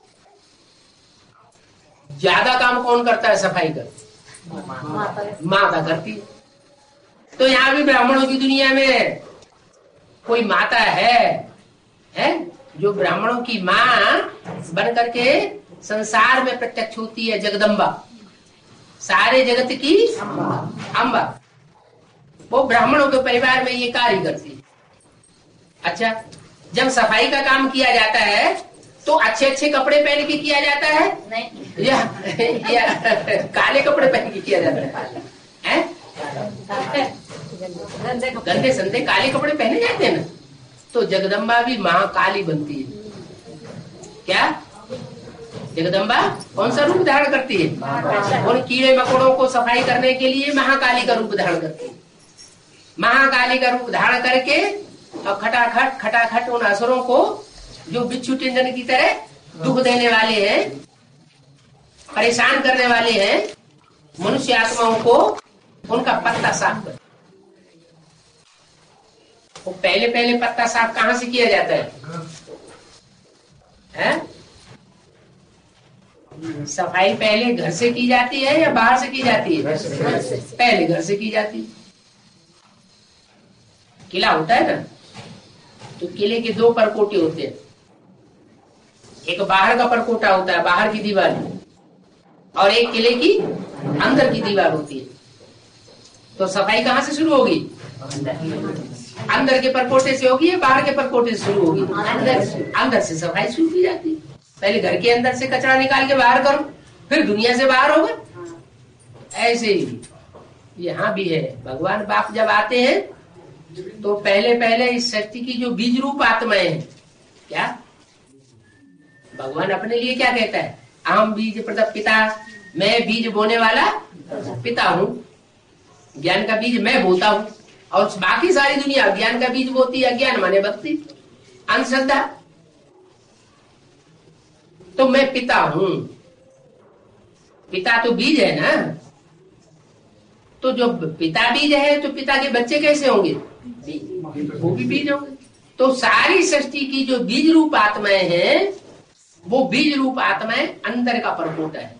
ज्यादा काम कौन करता है? सफाई कर माता करती है। तो यहाँ भी ब्राह्मणों की दुनिया में कोई माता है जो ब्राह्मणों की माँ बन करके संसार में प्रत्यक्ष होती है, जगदम्बा, सारे जगत की अम्बा। वो ब्राह्मणों के परिवार में ये कार्य करती है। अच्छा, जब सफाई का काम किया जाता है तो अच्छे अच्छे कपड़े पहन के किया जाता है नहीं, या काले कपड़े पहन के किया जाता है? गंदे संदे काले कपड़े पहने जाते हैं ना। तो जगदम्बा भी महाकाली बनती है। क्या जगदम्बा कौन सा रूप धारण करती है? उन कीड़े मकोड़ों को सफाई करने के लिए महाकाली का रूप धारण करती है। महाकाली का रूप धारण करके और खटाखट खटाखट उन असुरों को, जो बिच्छू टिंडन की तरह दुख देने वाले हैं, परेशान करने वाले हैं मनुष्य आत्माओं को, उनका पत्ता साफ कर। वो पहले पत्ता साफ कहाँ से किया जाता है? सफाई पहले घर से की जाती है या बाहर से की जाती है? पहले घर से की जाती है। किला होता है ना, तो किले के दो परकोटे होते हैं। एक बाहर का परकोटा होता है, बाहर की दीवार, और एक किले की अंदर की दीवार होती है। तो सफाई कहाँ से शुरू होगी? अंदर के परकोटे से होगी या बाहर के परकोटे से शुरू होगी? अंदर से सफाई शुरू की जाती है। पहले घर के अंदर से कचरा निकाल के बाहर करो, फिर दुनिया से बाहर होगा। ऐसे ही यहाँ भी है। भगवान बाप जब आते हैं तो पहले इस सृष्टि की जो बीज रूप आत्माएं हैं, क्या भगवान अपने लिए क्या कहता है? अहम बीज प्रदप पिता, मैं बीज बोने वाला पिता हूँ। ज्ञान का बीज मैं बोता हूँ, और बाकी सारी दुनिया ज्ञान का बीज बोती है। अज्ञान माने भक्ति, अंधश्रद्धा। तो मैं पिता हूँ। पिता तो बीज है ना, तो जो पिता बीज है तो पिता के बच्चे कैसे होंगे? वो भी बीज होंगे। तो सारी सृष्टि की जो बीज रूप आत्माएं हैं, वो बीज रूप आत्माएं अंदर का परकोटा है।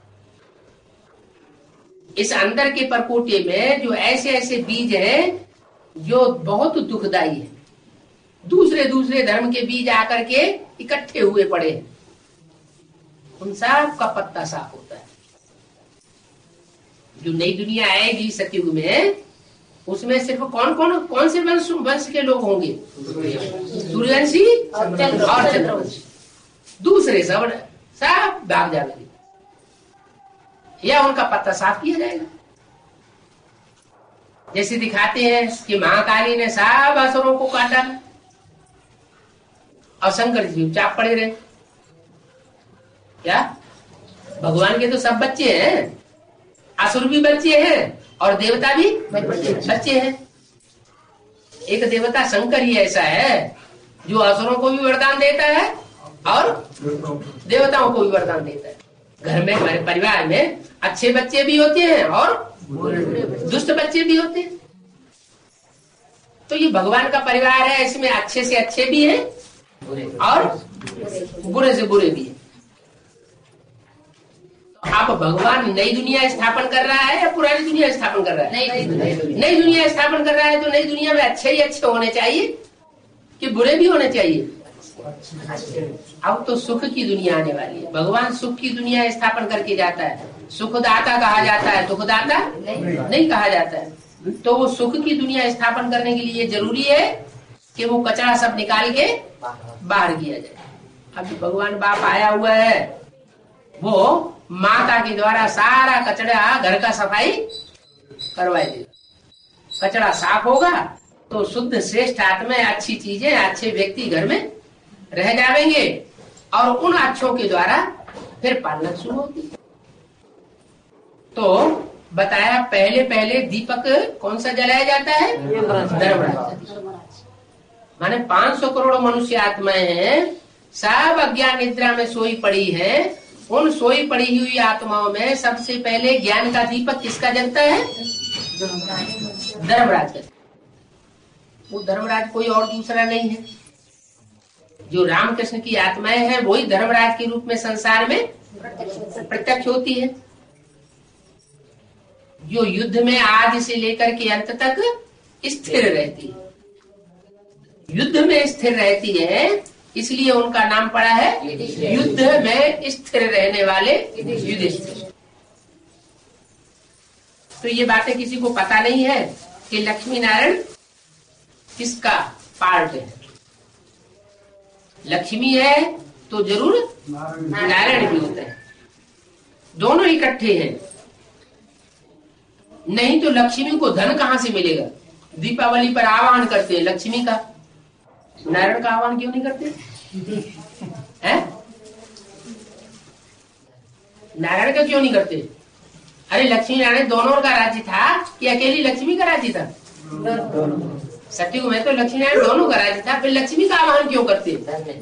इस अंदर के परकोटे में जो ऐसे ऐसे बीज हैं जो बहुत दुखदाई है, दूसरे धर्म के बीज आकर के इकट्ठे हुए पड़े हैं, उन सब का पत्ता साफ होता है। जो नई दुनिया आएगी सतयुग में, उसमें सिर्फ कौन से वंश के लोग होंगे? सूर्यवंशी और चंद्रवंशी। दूसरे सब भाग जाएंगे, या उनका पत्ता साफ किया जाएगा। जैसे दिखाते हैं कि महाकाली ने सब असुरों को काटा और शंकर जी चुपचाप पड़े रहे। क्या भगवान के तो सब बच्चे हैं, असुर भी बच्चे हैं और देवता भी बच्चे हैं। एक देवता शंकर ही ऐसा है जो असुरों को भी वरदान देता है और देवताओं को भी वरदान देता है। घर में, हमारे परिवार में अच्छे बच्चे भी होते हैं और दुष्ट बच्चे भी होते हैं। तो ये भगवान का परिवार है, इसमें अच्छे से अच्छे भी हैं और बुरे से बुरे भी हैं। आप भगवान नई दुनिया स्थापन कर रहा है या पुरानी दुनिया स्थापन कर रहा है? नई दुनिया स्थापन कर रहा है। तो नई दुनिया में अच्छे ही अच्छे होने चाहिए कि बुरे भी होने चाहिए? अब तो सुख की दुनिया आने वाली है। भगवान सुख की दुनिया स्थापन करके जाता है। सुखदाता कहा जाता है, दुखदाता नहीं कहा जाता है। तो वो सुख की दुनिया स्थापन करने के लिए जरूरी है कि वो कचरा सब निकाल के बाहर किया जाए। अभी भगवान बाप आया हुआ है, वो माता के द्वारा सारा कचरा घर का सफाई करवाए देगा। कचरा साफ होगा तो शुद्ध श्रेष्ठ आत्मा, अच्छी चीजें, अच्छे व्यक्ति घर में रह जाएंगे और उन अच्छों के द्वारा फिर पालना शुरू होती। तो बताया पहले दीपक कौन सा जलाया जाता है? धर्मराज। माने 500 करोड़ मनुष्य आत्माएं हैं, सब अज्ञान निद्रा में सोई पड़ी है। उन सोई पड़ी हुई आत्माओं में सबसे पहले ज्ञान का दीपक किसका जलता है? धर्मराज कहते। वो धर्मराज कोई और दूसरा नहीं है। जो रामकृष्ण की आत्माएं हैं वही धर्मराज के रूप में संसार में प्रत्यक्ष होती है। जो युद्ध में आदि से लेकर के अंत तक स्थिर रहती है, युद्ध में स्थिर रहती है, इसलिए उनका नाम पड़ा है युद्ध में स्थिर रहने वाले युधिष्ठिर। तो ये बातें किसी को पता नहीं है कि लक्ष्मी नारायण किसका पार्ट है। लक्ष्मी है तो जरूर नारायण भी होता है, दोनों इकट्ठे हैं। नहीं तो लक्ष्मी को धन कहाँ से मिलेगा? दीपावली पर आह्वान करते हैं लक्ष्मी का, नारायण का आह्वान क्यों नहीं करते हैं? नारायण का क्यों नहीं करते? अरे लक्ष्मी नारायण दोनों का राज्य था कि अकेली लक्ष्मी का राज्य था? सत्युग में तो लक्ष्मी नारायण दोनों का राज्य था, फिर लक्ष्मी का आह्वान क्यों करते?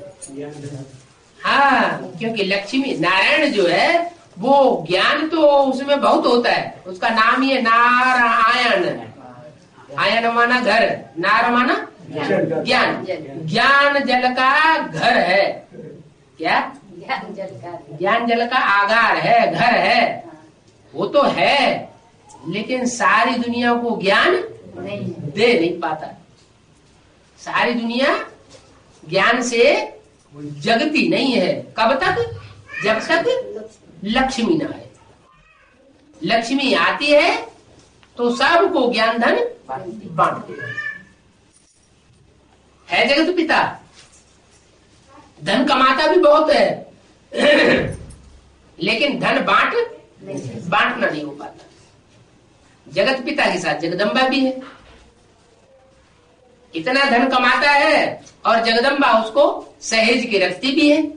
हाँ, क्योंकि लक्ष्मी नारायण जो है वो ज्ञान तो उसमें बहुत होता है। उसका नाम ही है नारायण। आयन माना घर, नार माना ज्ञान। ज्ञान जल का घर है। क्या? ज्ञान जल का आगार है, घर है। वो तो है, लेकिन सारी दुनिया को ज्ञान दे नहीं पाता। सारी दुनिया ज्ञान से जगती नहीं है। कब तक? जब तक लक्ष्मी न आए। लक्ष्मी आती है तो सबको ज्ञान धन बांटते है। जगत पिता धन कमाता भी बहुत है लेकिन धन बांटना नहीं हो पाता। जगत पिता के साथ जगदम्बा भी है। इतना धन कमाता है और जगदम्बा उसको सहेज के रखती भी है।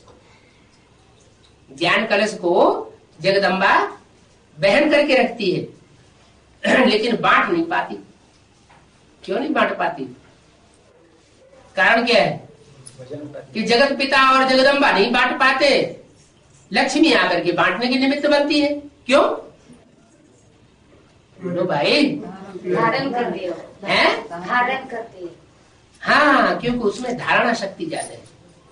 ज्ञान कलश को जगदम्बा बहन करके रखती है लेकिन बांट नहीं पाती। क्यों नहीं बांट पाती? कारण क्या है कि जगत पिता और जगदम्बा नहीं बांट पाते, लक्ष्मी आकर के बांटने के निमित्त बनती है। क्यों? बोलो भाई।
धारण करती है। धारण करती है।
हाँ, क्योंकि उसमें धारणा शक्ति ज्यादा है।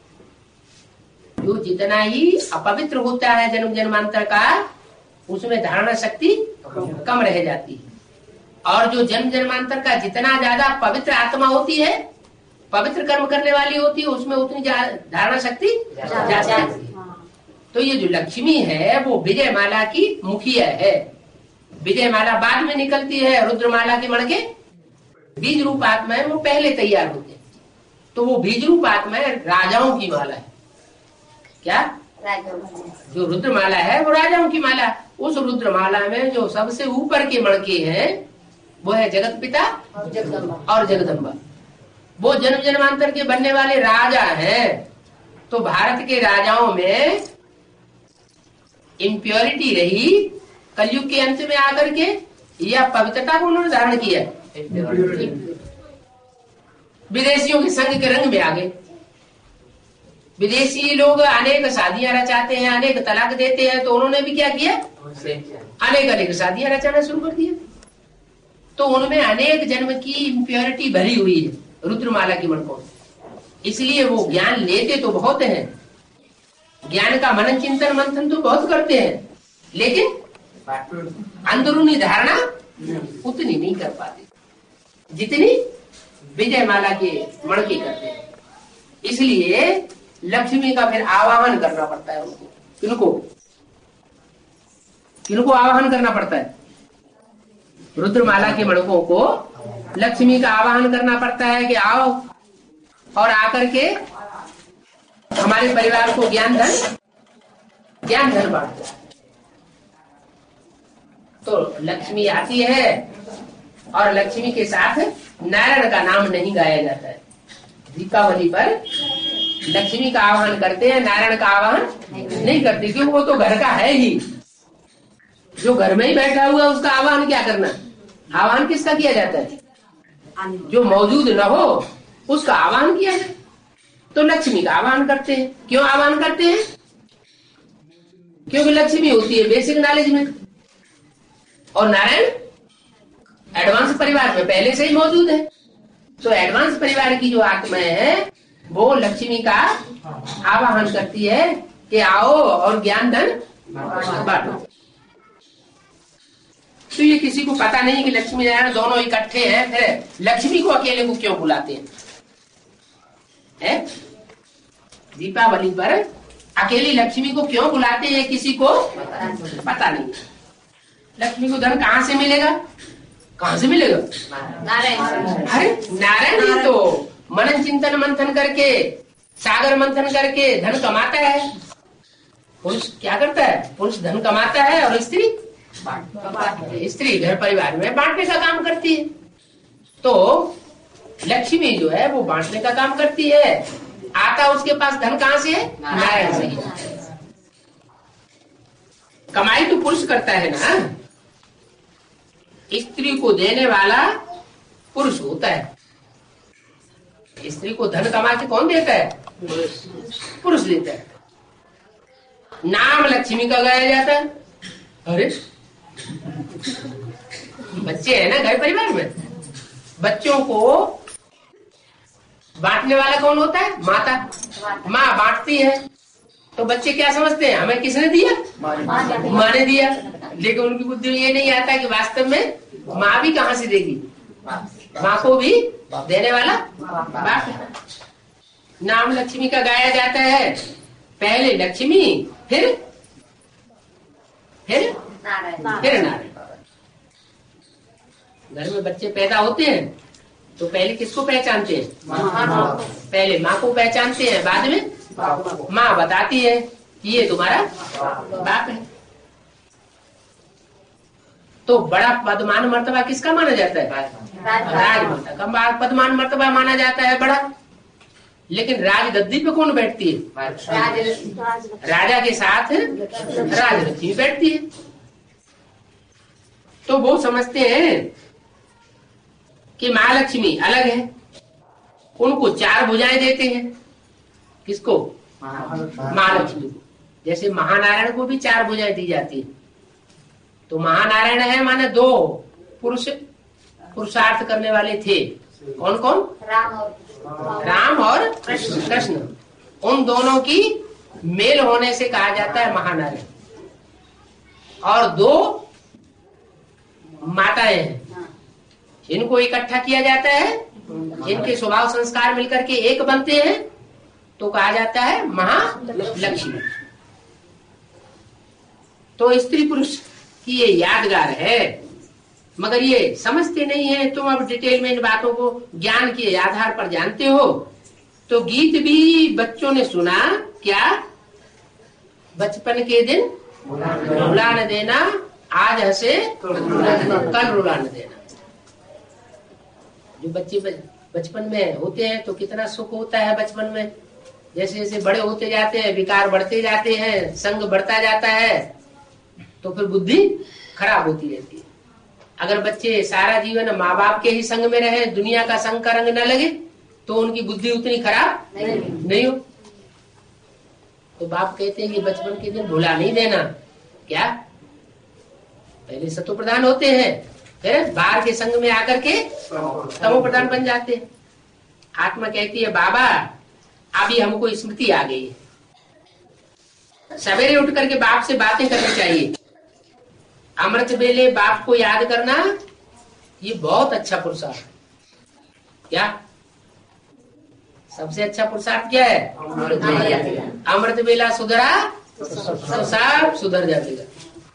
जो जितना ही अपवित्र होता है जन्म जन्मांतर का, उसमें धारणा शक्ति कम रह जाती है। और जो जन्म जन्मांतर का जितना ज्यादा पवित्र आत्मा होती है, पवित्र कर्म करने वाली होती है, उसमें उतनी धारणा शक्ति ज्यादा होती है। तो ये जो लक्ष्मी है वो विजय माला की मुखिया है। विजय माला बाद में निकलती है, रुद्रमाला के मणके बीज रूप आत्मा है, वो पहले तैयार होते हैं। तो वो बीज रूप आत्मा है, राजाओं की माला है। क्या? जो रुद्रमाला है वो राजाओं की माला। उस रुद्रमाला में जो सबसे ऊपर के मणके हैं वो है जगत पिता और जगदम्बा। वो जन्म जन्मांतर के बनने वाले राजा हैं। तो भारत के राजाओं में इम्प्योरिटी रही कलयुग के अंत में आकर के, या पवित्रता को उन्होंने धारण किया? विदेशियों के संग के रंग में आ गए। विदेशी लोग अनेक शादियां रचाते हैं, अनेक तलाक देते हैं, तो उन्होंने भी क्या किया? अनेक शादियां रचाना शुरू कर दिया। तो उनमें अनेक जन्म की इम्प्योरिटी भरी हुई है रुद्रमाला की मणकों। इसलिए वो ज्ञान लेते तो बहुत हैं, ज्ञान का मनन चिंतन मंथन तो बहुत करते हैं, लेकिन अंदरूनी धारणा उतनी नहीं कर पाते जितनी विजय माला के मणके करते हैं। इसलिए लक्ष्मी का फिर आवाहन करना पड़ता है उनको। किनको आवाहन करना पड़ता है? रुद्रमाला के मणकों को लक्ष्मी का आवाहन करना पड़ता है कि आओ और आकर के हमारे परिवार को ज्ञान धन बांटो। तो लक्ष्मी आती है और लक्ष्मी के साथ नारायण का नाम नहीं गाया जाता है। दीपावली पर लक्ष्मी का आह्वान करते हैं, नारायण का आह्वान नहीं करते, क्योंकि वो तो घर का है ही। जो घर में ही बैठा हुआ उसका आह्वान क्या करना? आह्वान किसका किया जाता है? जो मौजूद न हो उसका आह्वान किया जाए। तो लक्ष्मी का आह्वान करते हैं। क्यों आह्वान करते हैं? क्योंकि लक्ष्मी होती है बेसिक नॉलेज में और नारायण एडवांस परिवार में पहले से ही मौजूद है। तो एडवांस परिवार की जो आत्माएं है वो लक्ष्मी का आवाहन करती है कि आओ और ज्ञान धन बांटो। तो ये किसी को पता नहीं कि लक्ष्मी नारायण दोनों इकट्ठे हैं, फिर लक्ष्मी को अकेले को क्यों बुलाते हैं? दीपावली पर अकेली लक्ष्मी को क्यों बुलाते हैं किसी को पता नहीं। लक्ष्मी को धन कहाँ से मिलेगा? कहाँ से मिलेगा? अरे नारायण ही तो मनन चिंतन मंथन करके, सागर मंथन करके धन कमाता है। पुरुष क्या करता है? पुरुष धन कमाता है और स्त्री घर परिवार में बांटने का काम करती है। तो लक्ष्मी जो है वो बांटने का काम करती है। आता उसके पास धन कहाँ से है? नारायण से ही। कमाई तो पुरुष करता है ना, स्त्री को देने वाला पुरुष होता है। स्त्री को धन कमा के कौन देता है? पुरुष देता है। नाम लक्ष्मी का गाया जाता है। अरे बच्चे हैं ना घर परिवार में, बच्चों को बांटने वाला कौन होता है? माता। माँ बांटती है तो बच्चे क्या समझते हैं? हमें किसने दिया? माँ ने दिया। लेकिन उनकी बुद्धि में ये नहीं आता कि वास्तव में माँ भी कहाँ से देगी? माँ को भी देने वाला बाप है। नाम लक्ष्मी का गाया जाता है। पहले लक्ष्मी फिर नारायण। घर में बच्चे पैदा होते हैं तो पहले किसको पहचानते हैं? पहले माँ को पहचानते हैं, बाद में माँ बताती है कि ये तुम्हारा बाप है। तो बड़ा पदमान मर्तबा किसका माना जाता है? राज का पदमान मर्तबा माना जाता है बड़ा। लेकिन राज गद्दी पे कौन बैठती है? राजा के साथ राजलक्ष्मी बैठती है। तो वो समझते हैं कि महालक्ष्मी अलग है, उनको 4 भुजाएं देते हैं। किसको? महालक्ष्मी को। जैसे महानारायण को भी 4 भुजाएं दी जाती है। तो महानारायण है माने 2 पुरुष पुरुषार्थ करने वाले थे। कौन कौन? राम और कृष्ण। उन दोनों की मेल होने से कहा जाता है महानारायण। और 2 माताएं हैं, इनको इकट्ठा किया जाता है। इनके स्वभाव संस्कार मिलकर के एक बनते हैं तो कहा जाता है महालक्ष्मी। तो स्त्री पुरुष की ये यादगार है, मगर ये समझते नहीं है। तुम अब डिटेल में इन बातों को ज्ञान के आधार पर जानते हो। तो गीत भी बच्चों ने सुना क्या? बचपन के दिन रुला न देना, आज हंसे कल रुला न देना। जो बच्चे बचपन में होते हैं तो कितना सुख होता है बचपन में। जैसे जैसे बड़े होते जाते हैं, विकार बढ़ते जाते हैं, संग बढ़ता जाता है, तो फिर बुद्धि खराब होती रहती है। अगर बच्चे सारा जीवन माँ बाप के ही संग में रहे, दुनिया का संग का रंग न लगे, तो उनकी बुद्धि उतनी खराब नहीं हो। तो बाप कहते हैं कि बचपन के दिन भुला नहीं देना। क्या? पहले सतो प्रधान होते हैं, फिर बाहर के संग में आकर के तमो प्रधान बन जाते हैं। आत्मा कहती है बाबा अभी हमको स्मृति आ गई है, सवेरे उठ करके बाप से बातें करनी चाहिए। अमृत बेले बाप को याद करना ये बहुत अच्छा पुरुषार्थ है। क्या सबसे अच्छा पुरुषार्थ क्या है? अमृत बेला सुधरा तो सब सुधर जाएगा।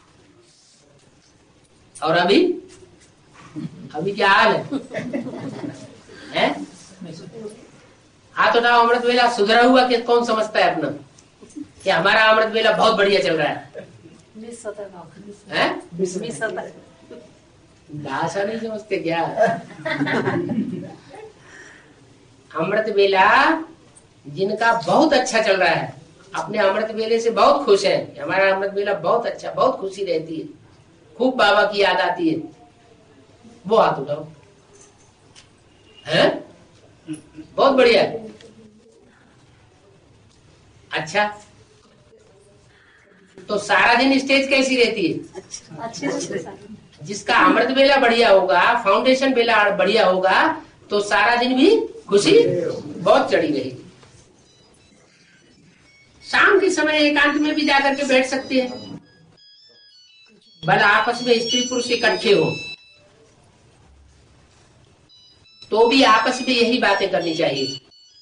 और अभी क्या हाल है? हाथ उठाओ। अमृत बेला सुधरा हुआ कि कौन समझता है अपना कि हमारा अमृत बेला बहुत बढ़िया चल रहा है? भाषा नहीं समझते क्या? अमृत बेला जिनका बहुत अच्छा चल रहा है, अपने अमृत बेले से बहुत खुश है, हमारा अमृत बेला बहुत अच्छा, बहुत खुशी रहती है, खूब बाबा की याद आती है, वो हाथ उठाओ। है बहुत बढ़िया। अच्छा तो सारा दिन स्टेज कैसी रहती है? जिसका अमृत बेला बढ़िया होगा, फाउंडेशन बेला बढ़िया होगा, तो सारा दिन भी खुशी बहुत चढ़ी रहेगी। शाम के समय एकांत में भी जाकर के बैठ सकते हैं। भला आपस में स्त्री पुरुष इकट्ठे हो तो भी आपस में यही बातें करनी चाहिए।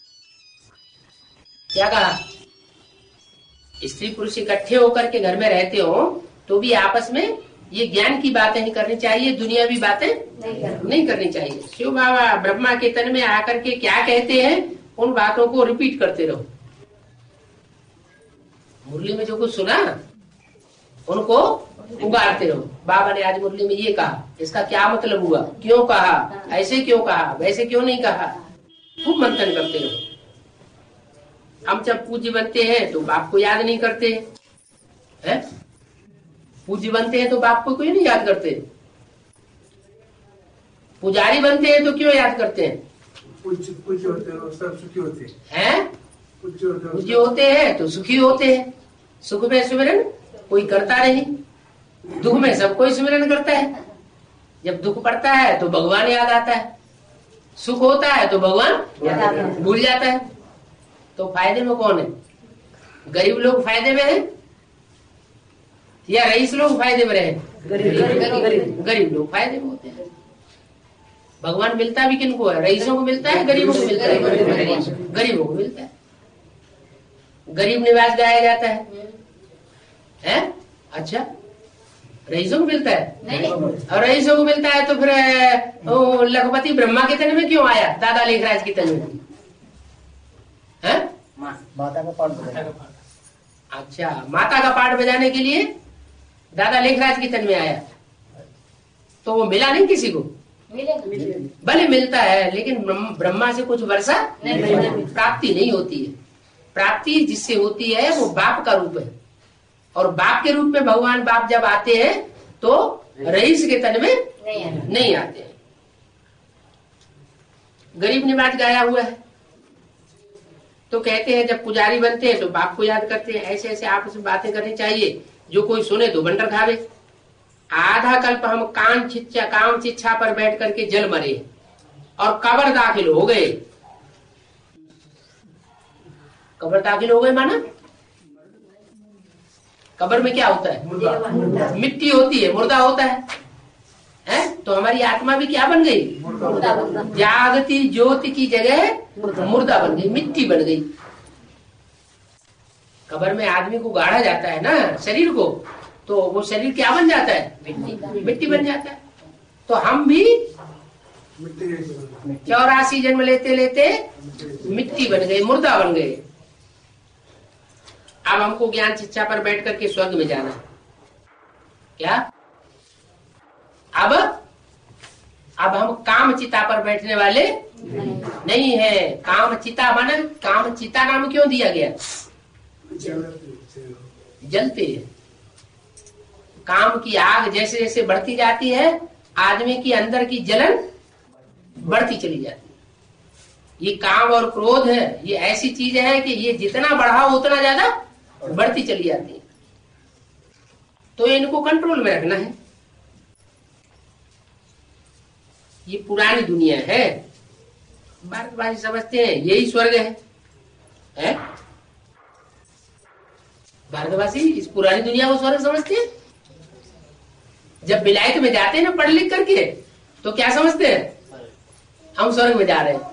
क्या कहा? स्त्री पुरुष इकट्ठे होकर के घर में रहते हो तो भी आपस में ये ज्ञान की बातें नहीं करनी चाहिए, दुनियावी बातें नहीं करनी चाहिए। शिव बाबा ब्रह्मा के तन में आकर के क्या कहते हैं उन बातों को रिपीट करते रहो। मुरली में जो कुछ सुना उनको उगारते रहो। बाबा ने आज मुरली में ये कहा, इसका क्या मतलब हुआ, क्यों कहा, ऐसे क्यों कहा, वैसे क्यों नहीं कहा, खूब मंथन करते रहो। हम जब पूज्य बनते हैं तो बाप को याद नहीं करते हैं? पूज्य बनते हैं तो बाप को क्यों नहीं याद करते? पुजारी बनते हैं तो क्यों याद करते हैं?
पूज्य होते हैं सब सुखी होते
हैं। पूज्य होते हैं तो सुखी होते हैं। सुख में स्मरण कोई करता नहीं, दुख में सब कोई स्मरण करता है। जब दुख पड़ता है तो भगवान याद आता है, सुख होता है तो भगवान भूल जाता है। तो फायदे में कौन है? गरीब लोग फायदे में है या रईस लोग फायदे में रहे? गरीब लोग फायदे में होते हैं। भगवान मिलता भी किनको है? रईसों को मिलता है, गरीबों को मिलता है? गरीबों को मिलता है। गरीब निवास गाया जाता है? अच्छा, रईसों को मिलता है?
नहीं।
और रईसों को मिलता है तो फिर लखपति ब्रह्मा के तन में क्यों आया, दादा लेखराज के तन में? है?
माता का पाठ।
अच्छा, माता का पाठ बजाने के लिए दादा लेखराज के तन में आया, तो वो मिला नहीं किसी को? भले मिलता है लेकिन ब्रह्मा से कुछ वर्षा प्राप्ति नहीं होती है। प्राप्ति जिससे होती है वो बाप का रूप है, और बाप के रूप में भगवान बाप जब आते हैं तो रईस के तन में नहीं आते हैं। गरीब निवाज गाया हुआ है तो कहते हैं जब पुजारी बनते हैं तो बाप को याद करते हैं। ऐसे ऐसे आपस में बातें करनी चाहिए, जो कोई सुने तो बंडर खावे। आधा कल्प हम काम शिक्षा पर बैठ करके जल मरे और कब्र दाखिल हो गए। कब्र दाखिल हो गए माना कब्र में क्या होता है? मिट्टी होती है, मुर्दा होता है? तो हमारी आत्मा भी क्या बन गई? जागती ज्योति की जगह मुर्दा बन गई, मिट्टी बन गई। कब्र में आदमी को गाड़ा जाता है ना शरीर को, तो वो शरीर क्या बन जाता है? मिट्टी बन जाता है। तो हम भी 84 जन्म लेते लेते मिट्टी बन गए, मुर्दा बन गए। अब हमको ज्ञान शिक्षा पर बैठ करके स्वर्ग में जाना है। क्या? अब हम काम चिता पर बैठने वाले नहीं है। काम चिता बना, काम चिता नाम क्यों दिया गया? जलते हैं। काम की आग जैसे जैसे बढ़ती जाती है, आदमी की अंदर की जलन बढ़ती चली जाती है। ये काम और क्रोध है, ये ऐसी चीज है कि ये जितना बढ़ाओ उतना ज्यादा बढ़ती चली जाती है। तो इनको कंट्रोल में रखना है। ये पुरानी दुनिया है, भारतवासी समझते हैं यही स्वर्ग है? भारतवासी इस पुरानी दुनिया को स्वर्ग समझते हैं। जब विलायत में जाते हैं ना पढ़ लिख करके, तो क्या समझते हैं? हम स्वर्ग में जा रहे हैं।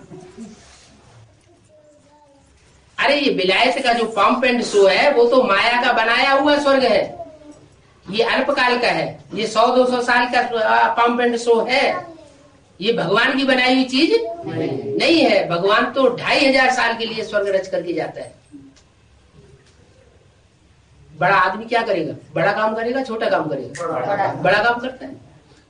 अरे ये विलायत का जो पंप एंड शो है वो तो माया का बनाया हुआ स्वर्ग है। ये अल्पकाल का है, ये 100-200 साल का पंप एंड शो है। ये भगवान की बनाई हुई चीज नहीं है। भगवान तो 2500 साल के लिए स्वर्ग रच करके जाता है। बड़ा आदमी क्या करेगा? बड़ा काम करेगा, छोटा काम करेगा? बड़ा काम करता है।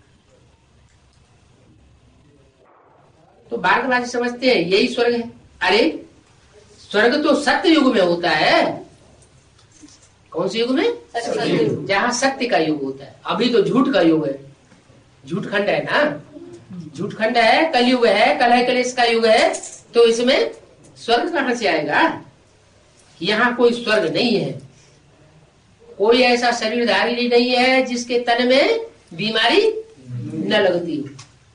तो भारतवासी समझते हैं यही स्वर्ग है। अरे स्वर्ग तो सत्य युग में होता है। कौन से युग में? जहाँ सत्य का युग होता है। अभी तो झूठ का युग है, झूठ खंड है ना, झूठ खंड है, कलयुग है, कलह कलेश का युग है। तो इसमें स्वर्ग कहां से आएगा? यहाँ कोई स्वर्ग नहीं है। कोई ऐसा शरीरधारी नहीं है जिसके तन में बीमारी न लगती हो।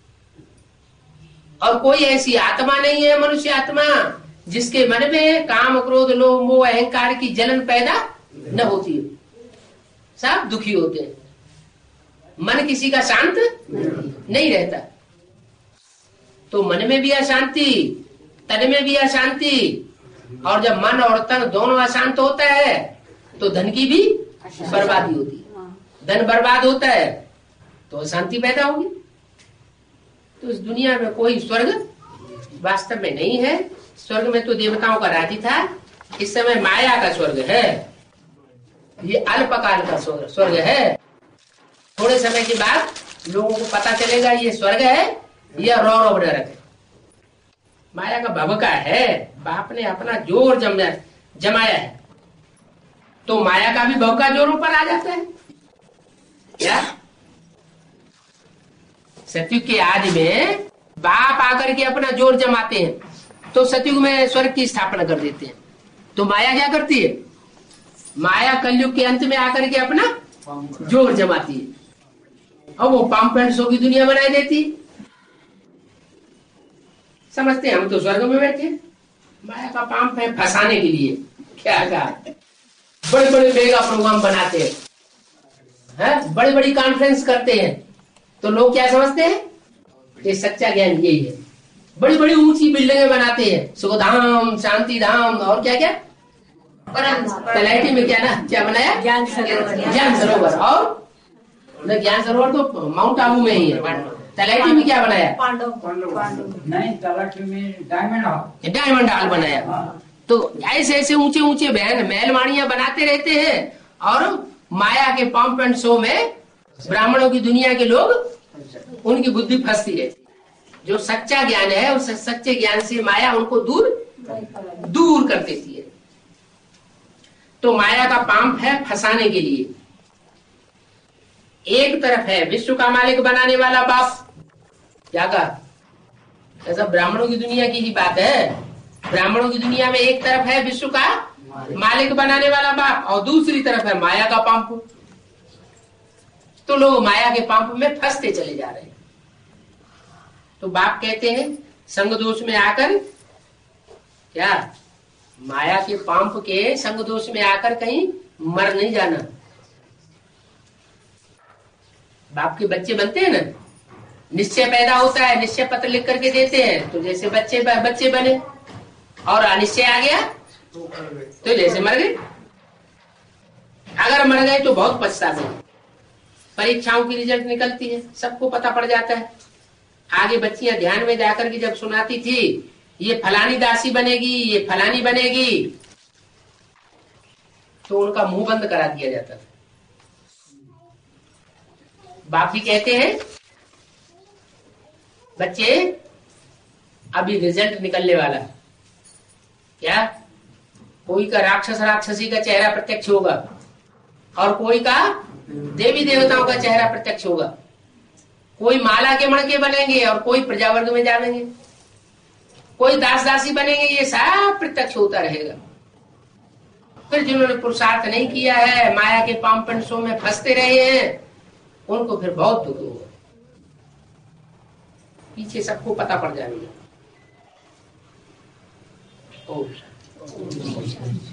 और कोई ऐसी आत्मा नहीं है, मनुष्य आत्मा, जिसके मन में काम, क्रोध, लोभ, मोह, अहंकार की जलन पैदा न होती हो। सब दुखी होते हैं। मन किसी का शांत नहीं रहता। तो मन में भी अशांति, तन में भी अशांति, और जब मन और तन दोनों अशांत होता है तो धन की भी बर्बादी होती है। धन बर्बाद होता है तो अशांति पैदा होगी। तो इस दुनिया में कोई स्वर्ग वास्तव में नहीं है। स्वर्ग में तो देवताओं का राज्य था, इस समय माया का स्वर्ग है। ये अल्पकाल का स्वर्ग है। थोड़े समय के बाद लोगों को पता चलेगा ये स्वर्ग है या रौरव नरक है। माया का भवका है, बाप ने अपना जोर जमाया है, तो माया का भी भवका जोरों पर आ जाता है। क्या सतयुग के आदि में बाप आकर के अपना जोर जमाते हैं तो सतयुग में स्वर्ग की स्थापना कर देते हैं। तो माया क्या करती है? माया कलयुग के अंत में आकर के अपना जोर जमाती है और वो पाम पेंट्सों की दुनिया बनाई देती है। समझते हैं हम तो स्वर्ग में बैठे, माया का पाम पे फंसाने के लिए क्या कहा, बड़े बड़े मेगा प्रोग्राम बनाते हैं, बड़ी बड़ी कॉन्फ्रेंस करते हैं। तो लोग क्या समझते हैं? ये सच्चा ज्ञान यही है। बड़ी बड़ी ऊंची बिल्डिंगें बनाते हैं, सुखधाम, शांति धाम, और क्या क्या तलैटी में क्या ना क्या बनाया, ज्ञान सरोवर। और ज्ञान सरोवर तो माउंट आबू में ही है। तलैटी में क्या बनाया?
नहीं, तलैटी में
डायमंड हॉल बनाया। तो ऐसे ऐसे ऊंचे ऊंचे महलवाड़ियां बनाते रहते हैं और माया के पंप एंड शो में ब्राह्मणों की दुनिया के लोग, उनकी बुद्धि फंसती रहती है। जो सच्चा ज्ञान है उस सच्चे ज्ञान से माया उनको दूर कर देती है। तो माया का पंप है फंसाने के लिए। एक तरफ है विश्व का मालिक बनाने वाला बाप, क्या कहा, ऐसा ब्राह्मणों की दुनिया की ही बात है। ब्राह्मणों की दुनिया में एक तरफ है विश्व का मालिक बनाने वाला बाप और दूसरी तरफ है माया का पंप। तो लोग माया के पंप में फंसते चले जा रहे हैं। तो बाप कहते हैं संग दोष में आकर, क्या माया के पंप के संग दोष में आकर कहीं मर नहीं जाना। बाप के बच्चे बनते हैं ना, निश्चय पैदा होता है, निश्चय पत्र लिख करके देते हैं तो जैसे बच्चे बने, और अनिश्चय आ गया तो जैसे मर गए। अगर मर गए तो बहुत पछताते हैं। परीक्षाओं की रिजल्ट निकलती है, सबको पता पड़ जाता है। आगे बच्चियां ध्यान में जाकर के जब सुनाती थी ये फलानी दासी बनेगी, ये फलानी बनेगी, तो उनका मुंह बंद करा दिया जाता था। बाप भी कहते हैं बच्चे अभी रिजल्ट निकलने वाला, क्या कोई का राक्षसी का चेहरा प्रत्यक्ष होगा और कोई का देवी देवताओं का चेहरा प्रत्यक्ष होगा। कोई माला के मणके बनेंगे और कोई प्रजावर्ग में जाएंगे, कोई दास दासी बनेंगे, ये सब प्रत्यक्ष होता रहेगा। फिर जिन्होंने पुरुषार्थ नहीं किया है, माया के पामपंसों में फंसते रहे हैं, उनको फिर बहुत दुख होगा। पीछे सबको पता पड़ जाएगा। ओम